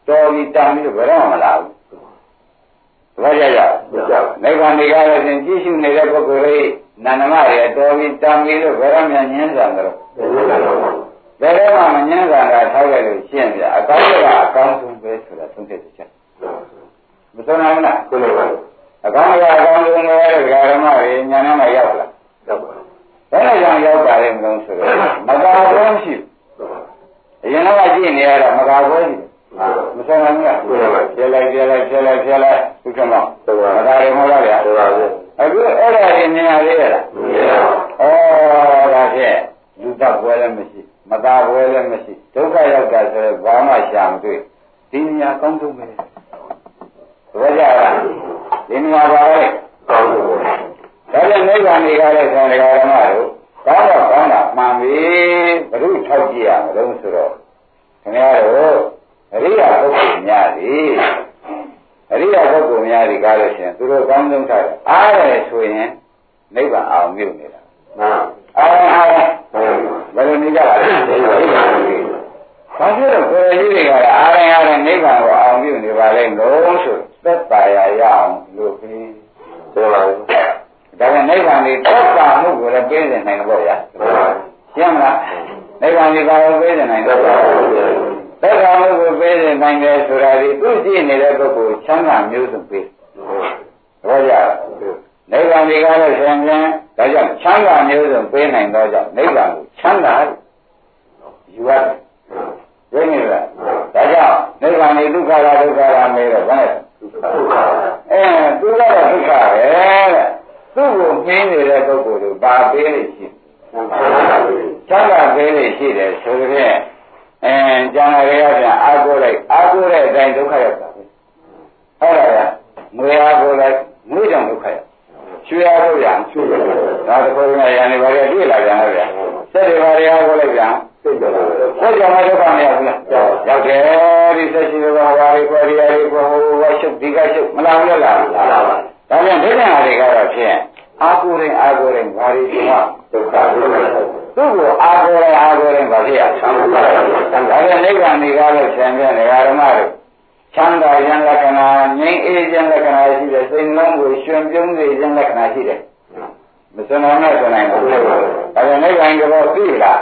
တော်ပြီးတန်ပြီးတော့ဘယ်တော့မှမလာဘူးဘာကြကြနိဗ္ဗာန်ဒီကားလို့ရှင်ကြည့်ရှုနေတဲ့ပုဂ္ဂိုလ်လေးနန္ဒမတွေတော်ပြီးတန်ပြီးတော့ဘယ်တော့မှညင်းစားတယ်ဘယ်တော့မှမညင်းစားတာထားခဲ့လို့ရှင်းပြအကောင်းကအကောင်းဆုံးပဲဆိုတာသုံးသက်ချက်မဆုံးနိုင်ဘူးလားဆုံးနိုင်ပါဘူးအကောင်းကအကောင်းဆုံးပဲဓမ္မတွေညာနဲ့မှရောက်လာရောက်ပါဘယ်နဲ့ကြောင့်ရောက်ပါလဲမလို့ဆိုတော့မကားဘူးရှိအရင်ကကြည့်နေရတော့မကားဘူးရှိမဆုံးနိုင်ဘူးလားပြလိုက်ပြလိုက်ပြလိုက်ပြလိုက်သူကမောမကားရမလားဗျာအခုအဲ့ဒါကြီးမြင်ရသေးလားမြင်ပါဩဒါဖြင့်လူတော့ပွဲလည်းမရှိမကားပွဲလည်းမရှိဒုက္ခရောက်တာဆိုတော့ဘာမှရှာမတွေ့ဒီညာကောင်းဆုံးပဲဘယ်ကြလားဒီညာပါလေကောင်းဆုံးဒါကြောင့်နိဗ္ဗာန်ကြီးကားတဲ့ဆံတရားဓမ္မတို့ကောင်းတော့ကောင်းတာမှန်ပြီဘုရုထောက်ကြည့်ရမလို့ဆိုတော့ခင်ဗျားတို့အရိယာပုဂ္ဂိုလ်များသည်အရိယာပုဂ္ဂိုလ်များသည်ကားလို့ရှင်သူတို့ကောင်းဆုံးထားတယ်အားရဆိုရင်နိဗ္ဗာန်အောင်မြုပ်နေတာမှန်အားအားဘယ်လိုနေကြလဲဘာဖြစ်လို့ကိုယ်ကြီးတွေကအားရအားရနိဗ္ဗာန်ကိုအောင်မြုပ်နေပါလိမ့်လို့ဆိုသက်ပါရရအောင်လို့ပြီးဆိုပါဘူးဒါကနိဗ္ဗာန်ဒီသက်ပါမှုကိုလည်းပြည့်စုံနိုင်တော့ဗျာရှင်းမလားနိဗ္ဗာန်ဒီဘာကိုပြည့်စုံနိုင်တော့သက်ပါမှုကိုပြည့်စုံနိုင်တယ်ဆိုတာဒီသူကြည့်နေတဲ့ပုဂ္ဂိုလ်ချမ်းသာမျိုးစုံပြည့်ဟောကြနိဗ္ဗာန်ဒီကားလို့ဆိုရင်ဒါကြောင့်ချမ်းသာမျိုးစုံပေးနိုင်တော့ကြောင့်နိဗ္ဗာန်ကိုချမ်းသာယူရတယ်ရင်းနေလားဒါကြောင့်နိဗ္ဗာန်ဒီဒုက္ခလားဒုက္ခလားမေးတော့ဘာလဲဒုက္ခအဲသူကတော့ဒုက္ခပဲတဲ့သူ့ကိုမင်းနေတဲ့ပုဂ္ဂိုလ်တို့ဘာပေးလို့ရှိချမ်းသာပေးလို့ရှိတယ်ဆိုကြတဲ့အဲကျန်တဲ့ရပြန်အားကိုးလိုက်အားကိုးတဲ့အတိုင်းဒုက္ခရောက်တာပဲဟုတ်လားဗျာငွေအားကိုးလိုက်ငွေကြောင့်ဒုက္ခရောက်ရွှေအားကိုးပြန်ရွှေရောက်ဒါတခုနဲ့ရန်နေပါလေတွေ့လာပြန်လားဗျာစက်တွေပါရအားကိုးလိုက်ပြန်သိကြပါဘူးစက်ကြောင့်ဒုက္ခမရောက်ဘူးလားရောက်တယ်ဒီစက်ရှိတဲ့ဘာဝါရီကိုရီယာရီကိုဟိုဝါရှုပ်ဒီကရှုပ်မလာဘူးလားလာပါပါဒါပြန်ဒိဋ္ဌိဟာတွေကတော့ဖြင့်အာကိုရင်အာကိုရင်ဘာတွေဒီမှာဒုက္ခသူ့ကိုအာကိုရင်အာကိုရင်ဘာဖြစ်ရဆံပါဒါပြန်နိဗ္ဗာန်ဒီကားလို့ဆံပြနေဓမ္မတို့ချမ်းသာခြင်းလက္ခဏာငြိမ်းအေးခြင်းလက္ခဏာရှိတယ်စိတ်လုံးကိုရှင်ပြုံးစေခြင်းလက္ခဏာရှိတယ်မစွမ်းနိုင်ဆိုနိုင်ဘူးဒါပြန်နိဗ္ဗာန်ကတော့သိလား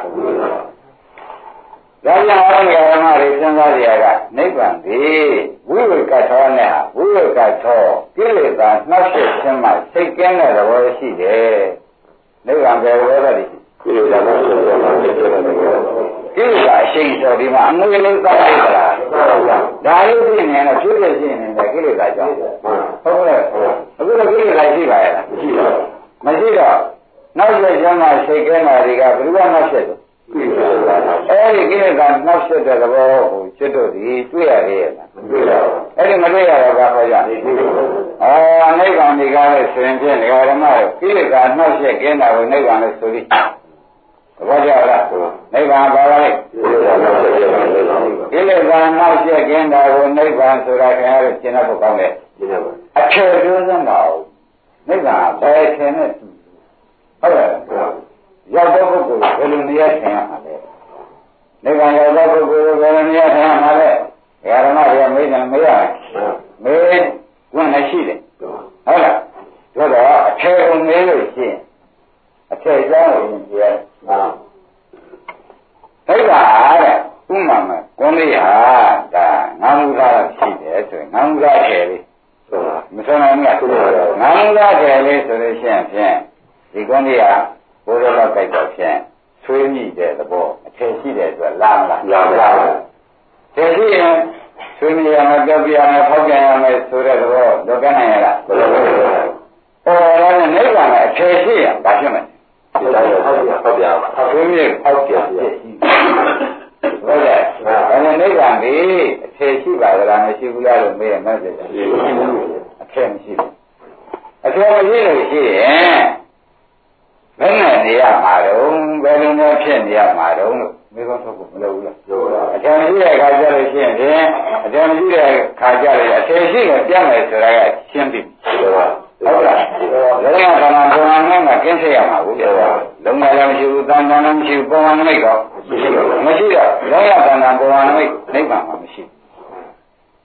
ဒါကြောင့်အားလုံးဓမ္မတွေစဉ်းစားကြရတာနိဗ္ဗာန်ဒီဝိဝေကထောနဲ့ဝိဝေကထောကိလေသာနှောက်ယှက်ခြင်းမှစိတ်ကင်းတဲ့သဘောရှိတယ်နိဗ္ဗာန်ဘယ်လိုလဲဒီကိလေသာနှောက်ယှက်ခြင်းမှစိတ်ကင်းတဲ့သဘောကိလေသာအရှိန်ဆိုဒီမှာအငွေလေးသတ်လိုက်တာဒါလေးသိနေတော့ဖြစ်ဖြစ်ရှိနေတဲ့ကိလေသာကြောင့်ဟုတ်ကဲ့အခုတော့ကိလေသာရှိပါရဲ့လားမရှိတော့နှောက်ယှက်ခြင်းမှစိတ်ကင်းတာတွေကဘယ်လိုနှောက်ယှက်တယ်အဲဒီကိလေသာနှောက်ယှက်တဲ့သဘောကိုကျွတ်တို့ဒီတွေ့ရရဲ့လားမတွေ့ရဘူးအဲ့ဒီမတွေ့ရတော့ဘာခေါ်ကြလဲအော်နိဗ္ဗာန်ဒီကားနဲ့ဆိုရင်ဖြင့်ဓမ္မတို့ကိလေသာနှောက်ယှက်ကင်းတာကိုနိဗ္ဗာန်လို့ဆိုပြီးသဘောကျလားနိဗ္ဗာန်ဘာလဲကိလေသာနှောက်ယှက်ကင်းတာကိုနိဗ္ဗာန်ဆိုတာခင်ဗျားတို့ရှင်းတော့ကောင်းတယ်အထယ်ကျိုးစမ်းပါဦးနိဗ္ဗာန်ဘယ်ခင်နဲ့ဟုတ်လားရောက်တဲ့ပုဂ္ဂိုလ်ဘယ်လိုနေရထိုင်ရမှာလဲနိဗ္ဗာန်ရောက်တဲ့ပုဂ္ဂိုလ်ဘယ်လိုနေရထိုင်ရမှာလဲဓမ္မတွေကမေးတယ်မေးရတယ်မေးဝင်လည်းရှိတယ်ဟုတ်လားဆိုတော့အထယ်ကိုမေးလို့ရှိရင်အထယ်ကြောင်းကိုရင်ကြည့်ရအောင်နိဗ္ဗာန်တဲ့ဥမာမှာကွန်လေးဟာဒါငါးမူသားရှိတယ်ဆိုရင်ငါးမူသားထယ်လေးဆိုတာမဆိုနိုင်ဘူးလားငါးမူသားထယ်လေးဆိုလို့ရှိရင်ဖြင့်ဒီကွန်လေးဟာဘုရားလောက်ကြိုက်တော့ဖြင့်ဆွေးမိတဲ့သဘောအထည်ရှိတဲ့အတွက်လာမလားလာပါဘူးထည်ရှိရင်ဆွေးမိရမယ်ကြောက်ပြရမယ်ဖောက်ပြန်ရမယ်ဆိုတဲ့သဘောလောကနိုင်ရလားမလိုဘူးဟောဒါနဲ့နိဗ္ဗာန်ကအထည်ရှိရင်ဘာဖြစ်မလဲဖောက်ပြန်ဖောက်ပြန်ဆွေးမိဖောက်ပြန်ဖြစ်ရှိဟုတ်တယ်ဒါနဲ့နိဗ္ဗာန်ဒီအထည်ရှိပါလားမရှိဘူးလားလို့မေးရင်မဟုတ်ဘူးအထည်မရှိဘူးအထည်မရှိလို့ရှိရင်ဘယ်နဲ့နေရမှာတော့ဘယ်လိုမျိုးဖြစ်နေရမှာတော့လို့မေးခွန်းထုတ်ဖို့မလိုဘူးလားလိုပါဘူးအထင်ကြီးတဲ့ခါကျလို့ရှိရင်ဖြင့်အထင်ကြီးတဲ့ခါကျလို့အထင်ရှိကိုပြတ်မယ်ဆိုတာကရှင်းပြီဟုတ်ပါဟုတ်လားလုံးဝကံကပုံမှန်နဲ့ကကင်းစေရမှာဘူးပြောပါလုံးဝလည်းမရှိဘူးတန်တန်လည်းမရှိဘူးပုံမှန်မိတ်တော့မရှိတော့မရှိတော့လုံးဝကံကပုံမှန်မိတ်နိဗ္ဗာန်မှာမရှိ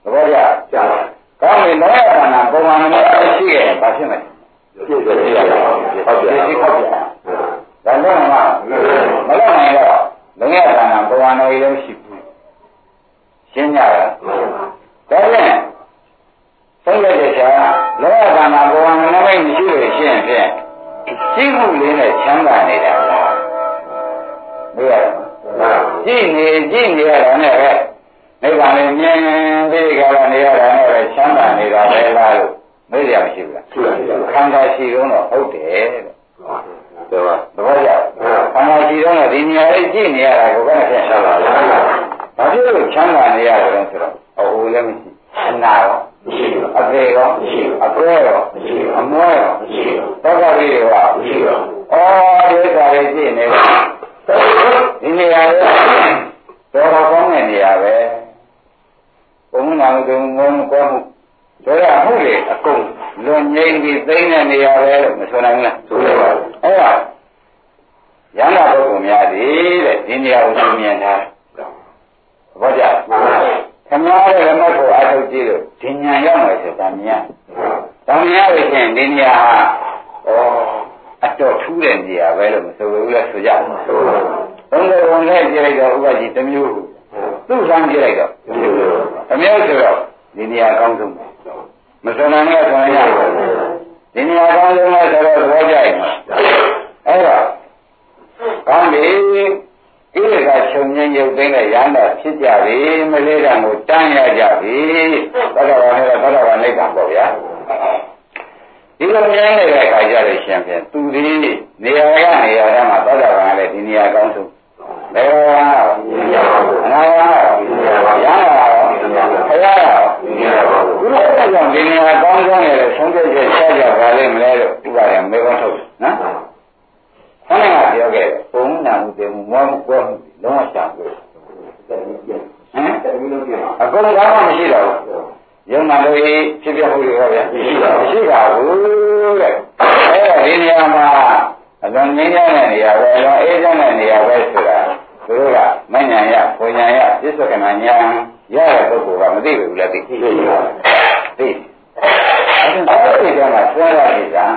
ဘောကြကြာကောင်းပြီလောရခန္ဓာပုံမှန်နဲ့ရှိခဲ့ရင်ဘာဖြစ်မလဲပြည့်စုံရတာဟုတ်ပြီဒီခေတ်ကဒါတော့မှမလုပ်နိုင်တော့လောရခန္ဓာပုံမှန်တွေလည်းရှိဘူးရှင်းကြတာဒါဖြင့်ဆုံးဖြတ်ချက်ချာလောရခန္ဓာပုံမှန်နဲ့မရှိလို့ရှင်းဖြင့်ရှိမှုလေးနဲ့ချမ်းသာနေတာလားမရဘူးကြည့်နေကြည့်နေရတာနဲ့ပဲနိဗ္ဗာန်ကိုမြင်ပြီးကြတော့နေရတာနဲ့ပဲချမ်းသာနေတာပဲလားလို့မေးရမရှိဘူးလားခန္ဓာရှိတော့ဟုတ်တယ်တဲ့ဟုတ်ပါသဘောကျခန္ဓာရှိတော့ဒီနေရာလေးကြည့်နေရတာကိုပဲဆက်ချမ်းသာလားဘာဖြစ်လို့ချမ်းသာနေရတယ်လဲဆိုတော့အဟိုလည်းမရှိအနာရောအသေးရောအကွဲရောအမွဲရောသောကတိတွေရောအော်ဒီဥစ္စာတွေကြည့်နေတယ်ဒီနေရာလေးတော်တော်ကောင်းတဲ့နေရာပဲဘုံနာမှုတုံငုံကောမှုတို့ရမှုလေအကုန်လွန်ငိမ့်ပြီးသိတဲ့နေရာပဲလို့မဆိုနိုင်ဘူးလားဆိုရပါဘူးအဲ့ဒါရဟန္တာပုဂ္ဂိုလ်များသည်တဲ့ဒီနေရာကိုသိမြင်တာဘောကြခင်ဗျားရဲ့မတ်ကိုအထုတ်ကြည့်လို့ဒီဉာဏ်ရောက်မယ်ဆိုတာမြင်ရတောင်းရလို့ရှိရင်ဒီနေရာဟာဩအတော်ထူးတဲ့နေရာပဲလို့မဆိုဘူးလားဆိုကြပါဘူးသုံးတယ်ဝင်လဲကြည့်လိုက်တော့ဥပဒေတစ်မျိုးသူ့ဆန်းကြည့်လိုက်တော့အမျိုးဆိုတော့ဒီနေရာအကောင်းဆုံးမစွမ်းနိုင်တဲ့ဆိုရင်ဒီနေရာအကောင်းဆုံးလဲဆိုတော့သဘောကျရင်အဲ့တော့ကောင်းပြီဣရိကချုပ်ငြိမ်းရုပ်သိမ်းတဲ့ရဟန္တာဖြစ်ကြပြီမလေးကံကိုတန်းရကြပြီသတ္တဝါနဲ့သတ္တဝါနိဗ္ဗာန်ပေါ့ဗျာဒီလိုမြင်နေတဲ့အခါကျတော့ရှင်ပြန်သူဒီနေရာကနေရာထဲမှာသတ္တဝါလည်းဒီနေရာအကောင်းဆုံးဘယ်လိုလဲအနာဝါရဟန္တာဘုရားရောသူတို့အဲ့ကြောင့်ဒီနေရာကောင်းဆုံးနဲ့ဆုံးဖြတ်ချက်ချကြပါလိမ့်မလဲလို့ဥပါရမေခွန်းထုတ်နော်ဆန်းကပြောခဲ့ပုံနာမှုတေမှုမောမှုကောမှုလုံးဝရှားလို့ဟမ်အကုန်လုံးကမရှိတော့ဘူးယုံနာလို့ဖြစ်ပြမှုတွေဟောဗျာမရှိပါဘူးတဲ့အဲ့ဒီနေရာမှာအလွန်ငြိမ်းချမ်းတဲ့နေရာပဲအလွန်အေးချမ်းတဲ့နေရာပဲဆိုတာသူတို့ကမဉ္ဇဏ်ရ၊ပုံဉဏ်ရ၊ပြစ္ဆုတ်ကနာဉာဏ်ရတဲ့ပုဂ္ဂိုလ်ကမသိဘူးလားသိသိသိအဲ့ဒါအဲ့ဒီကမှာဆွဲရပြီက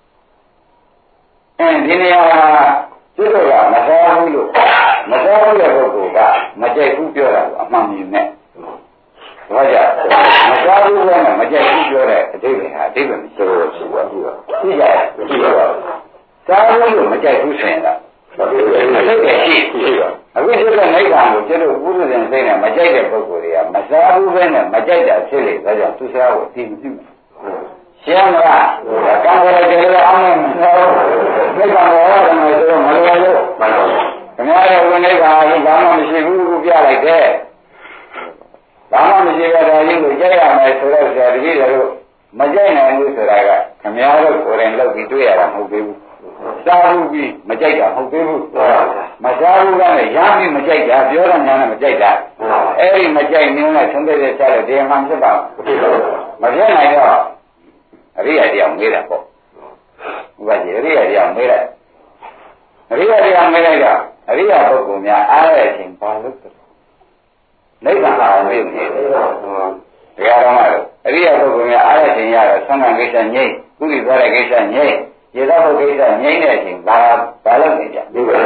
အဲဒီနေရာသူတို့ကမတော်ဘူးလို့မတော်ဘူးတဲ့ပုဂ္ဂိုလ်ကမကြိုက်ဘူးပြောတာအမှန်မြင်နဲ့ဘာကြမတော်ဘူးနဲ့မကြိုက်ဘူးပြောတဲ့အဓိပ္ပာယ်ဟာအဓိပ္ပာယ်မရှိဘူးရှိပါဘူးရှိကြရှိပါဘူးစားဘူးလို့မကြိုက်ဘူးဆိုရင်တော့အဓိပ္ပာယ်ရှိရှိပါအခုဒီကနိဗ္ဗာန်ကိုကျတော့ပုရိသေစိတ်နဲ့မကြိုက်တဲ့ပုဂ္ဂိုလ်တွေကမစားဘူးပဲနဲ့မကြိုက်တာဖြစ်လေဒါကြောင့်သူစားကိုသိမသိဘူးရှင်းမလားကံဝရကျေရအောင်နဲ့နိဗ္ဗာန်ကိုဟောတယ်ဆိုတော့မလိုလို့မှန်ပါဘူးခင်ဗျားရဲ့ဝိနိဗ္ဗာန်ကိုဘာမှမရှိဘူးခုပြလိုက်တယ်ဘာမှမရှိတဲ့ဒါကြီးကိုကြိုက်ရမယ်ဆိုတော့ဆရာတပည့်တို့မကြိုက်နိုင်ဘူးဆိုတာကခင်ဗျားတို့ကိုယ်တိုင်လုပ်ပြီးတွေ့ရတာမဟုတ်သေးဘူးစားဘူးပြီးမကြိုက်တာမဟုတ်သေးဘူးမစားဘူးကလည်းရမ်းပြီးမကြိုက်တာပြောရညာနဲ့မကြိုက်တာအဲ့ဒီမကြိုက်နည်းနဲ့ဆုံးဖြတ်ချက်ချလို့ဒီမှဖြစ်ပါမဖြစ်နိုင်တော့အရိယာတရားမေးတာပေါ့ဥပဒေအရိယာတရားမေးလိုက်အရိယာတရားမေးလိုက်တော့အရိယာပုဂ္ဂိုလ်များအားရခြင်းဘာလို့လဲနိဗ္ဗာန်အောင်မေးနေတယ်တရားတော်မှာအရိယာပုဂ္ဂိုလ်များအားရခြင်းရတော့သံဃာကိစ္စငြိမ့်ကုသီသွားတဲ့ကိစ္စငြိမ့်ရေသောဘုကိစ္စငြိမ့်တဲ့အချိန်ဘာဘာလို့နေကြဒီလို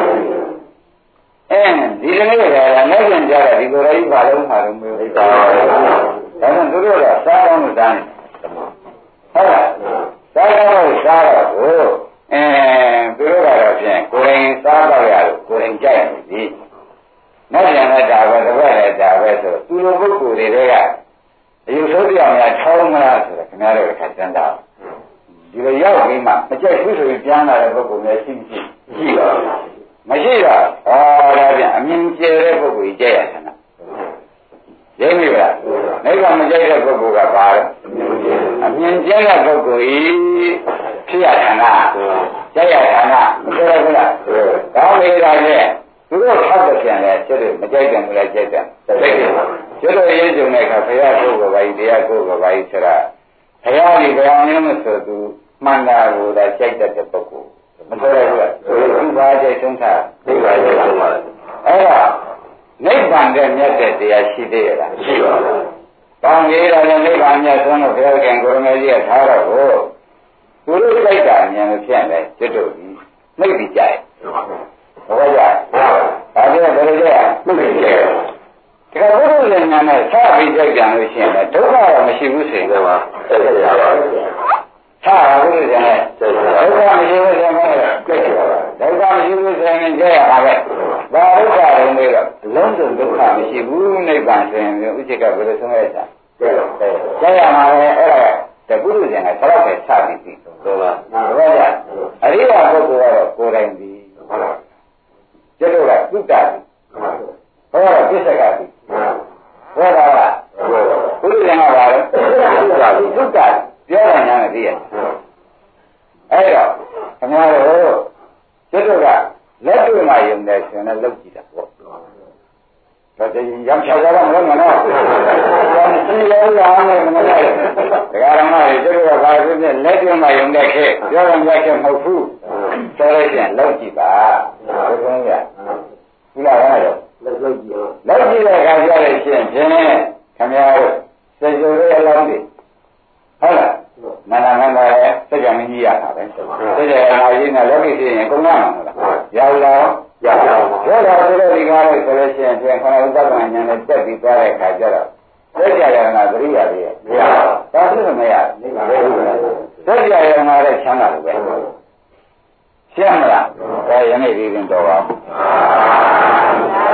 အဲဒီလိုမျိုးကလည်းနိုင်ကျင်ကြတဲ့ဒီလိုလေးဘာလို့မှာတော့မေးလိုက်တာဒါကြောင့်သူတို့ကစားကောင်းလို့စားနေဟုတ်လားစားကောင်းလို့စားတော့ကိုအဲသူတို့ကတော့ဖြင့်ကိုယ်ရင်စားတော့ရလို့ကိုယ်ရင်ကြိုက်နေပြီနောက်ပြန်လိုက်တာပဲတပည့်လည်းဒါပဲဆိုသူလိုပုဂ္ဂိုလ်တွေကအယူဆိုးပြောင်များထောင်းမလားဆိုတော့ခင်ဗျားတို့ကစမ်းတာဒီလိုရောက်ပြီးမှမကြိုက်ဘူးဆိုရင်ပြန်လာတဲ့ပုဂ္ဂိုလ်များရှိမရှိရှိပါမရှိတော့ဟောဒါပြန်အမြင်ကျတဲ့ပုဂ္ဂိုလ်ကြီးကြိုက်ရတာရင်းပြီလားနိဗ္ဗာန်မကြိုက်တဲ့ပုဂ္ဂိုလ်ကပါတော့အမြင်ကျတဲ့ပုဂ္ဂိုလ်ကြီးဖြစ်ရတာလားကြိုက်ရတာလားမကြိုက်ဘူးလားကောင်းနေတာနဲ့သူတို့ထောက်တဲ့ပြန်လဲကျွတ်မကြိုက်တယ်မလားကြိုက်တယ်သိတယ်ကျွတ်တို့ရေးကြုံတဲ့အခါဘုရားကိုယ်ကဘာကြီးတရားကိုယ်ကဘာကြီးဆိုတာဘုရားကြီးဘယ်အောင်လဲမဆိုသူမှန်တာကိုသာကြိုက်တတ်တဲ့ပုဂ္ဂိုလ်မဆိုရဘူးလားသူဘာကြိုက်ဆုံးတာသိပါရဲ့အဲ့ဒါနိဗ္ဗာန်တဲ့မြတ်တဲ့တရားရှိသေးရဲ့လားရှိပါဘူးကောင်းကြီးတယ်နိဗ္ဗာန်မြတ်ဆုံးလို့ဘုရားခင်ကိုရမေကြီးကထားတော့ကိုသူတို့ကြိုက်တာဉာဏ်မဖြစ်လဲကျွတ်တို့ဒီနှိပ်ပြီးကြိုက်ဟုတ်ပါကြဒါကြတဲ့ဘယ်လိုကြနှိပ်ပြီးကြိုက်ဒါကဘုရားဉာဏ်နဲ့စပြီးကြိုက်ကြလို့ရှိရင်ဒုက္ခတော့မရှိဘူးဆိုရင်ပါဆက်ရပါဘူးသာဘုရားနဲ့ဒုက္ခမရှိဘူးဆိုရင်ကြိုက်ရပါဒုက္ခမရှိဘူးဆိုရင်ကြိုက်ရပါပဲဘာဒုက္ခလုံးလေးတော့လုံးစုံဒုက္ခမရှိဘူးနိဗ္ဗာန်ဆိုရင်ဥစ္စေကဘယ်လိုဆုံးရတာကြိုက်ကြိုက်ရမှာပဲအဲ့ဒါတပုရုဇဉ်ကဘယ်တော့ပဲစပြီးပြီဟုတ်ပါဘူးဒါကအရိယာပုဂ္ဂိုလ်ကတော့ကိုယ်တိုင်ပြီဟုတ်လားကျွတ်တော့ကသုတ္တပြီဟောတော့ပြစ္ဆကပြီဟောတာကပုရုဇဉ်ကပါလဲသုတ္တပြောတာညာနဲ့သိရအဲ့တော့ခင်ဗျားတို့ကျွတ်တော့ကလက်တွေ့မှယုံတယ်ဆိုရင်လည်းလုပ်ကြည့်တာပေါ့ဒါတည်းရံချာကြတော့မလို့နော်။ဒါနဲ့သိရရအောင်လည်းမလို့။ဒါကမှလည်းတို့ကဘာဖြစ်လဲလက်တွင်းမှာယုံတဲ့ခဲ့ပြောရင်ကြခဲ့မဟုတ်ဘူး။ဆိုလို့ရှိရင်လောက်ကြည့်ပါ။ဘယ်လိုလဲ။ဒီလားကတော့လောက်ကြည့်အောင်။လောက်ကြည့်တဲ့အခါကျတော့ရှင်ဖြင့်ခင်ဗျားတို့စေစုရဲ့အလောင်းတွေဟုတ်လား။မနာမနာရဲ့စကြမကြီးရတာပဲ။စကြအနာကြီးနဲ့လောကီဖြစ်ရင်ကုန်ရမှာမလား။ရောက်လားရပါဘူး။ဒါတော့ဒီလိုဒီကားလို့ဆိုလို့ရှိရင်ပြန်ခဏဥပဒနာဉာဏ်နဲ့တက်ပြီးသွားတဲ့အခါကျတော့သက်ကြရနာသတိရသေးရဲ့။မရဘူး။ဒါဖြစ်လို့မရဘူး။သက်ကြရနာတဲ့ချမ်းသာလို့ပဲ။ရှင်းမလား။ဒါယနေ့ဒီရင်တော်ပါဘူး။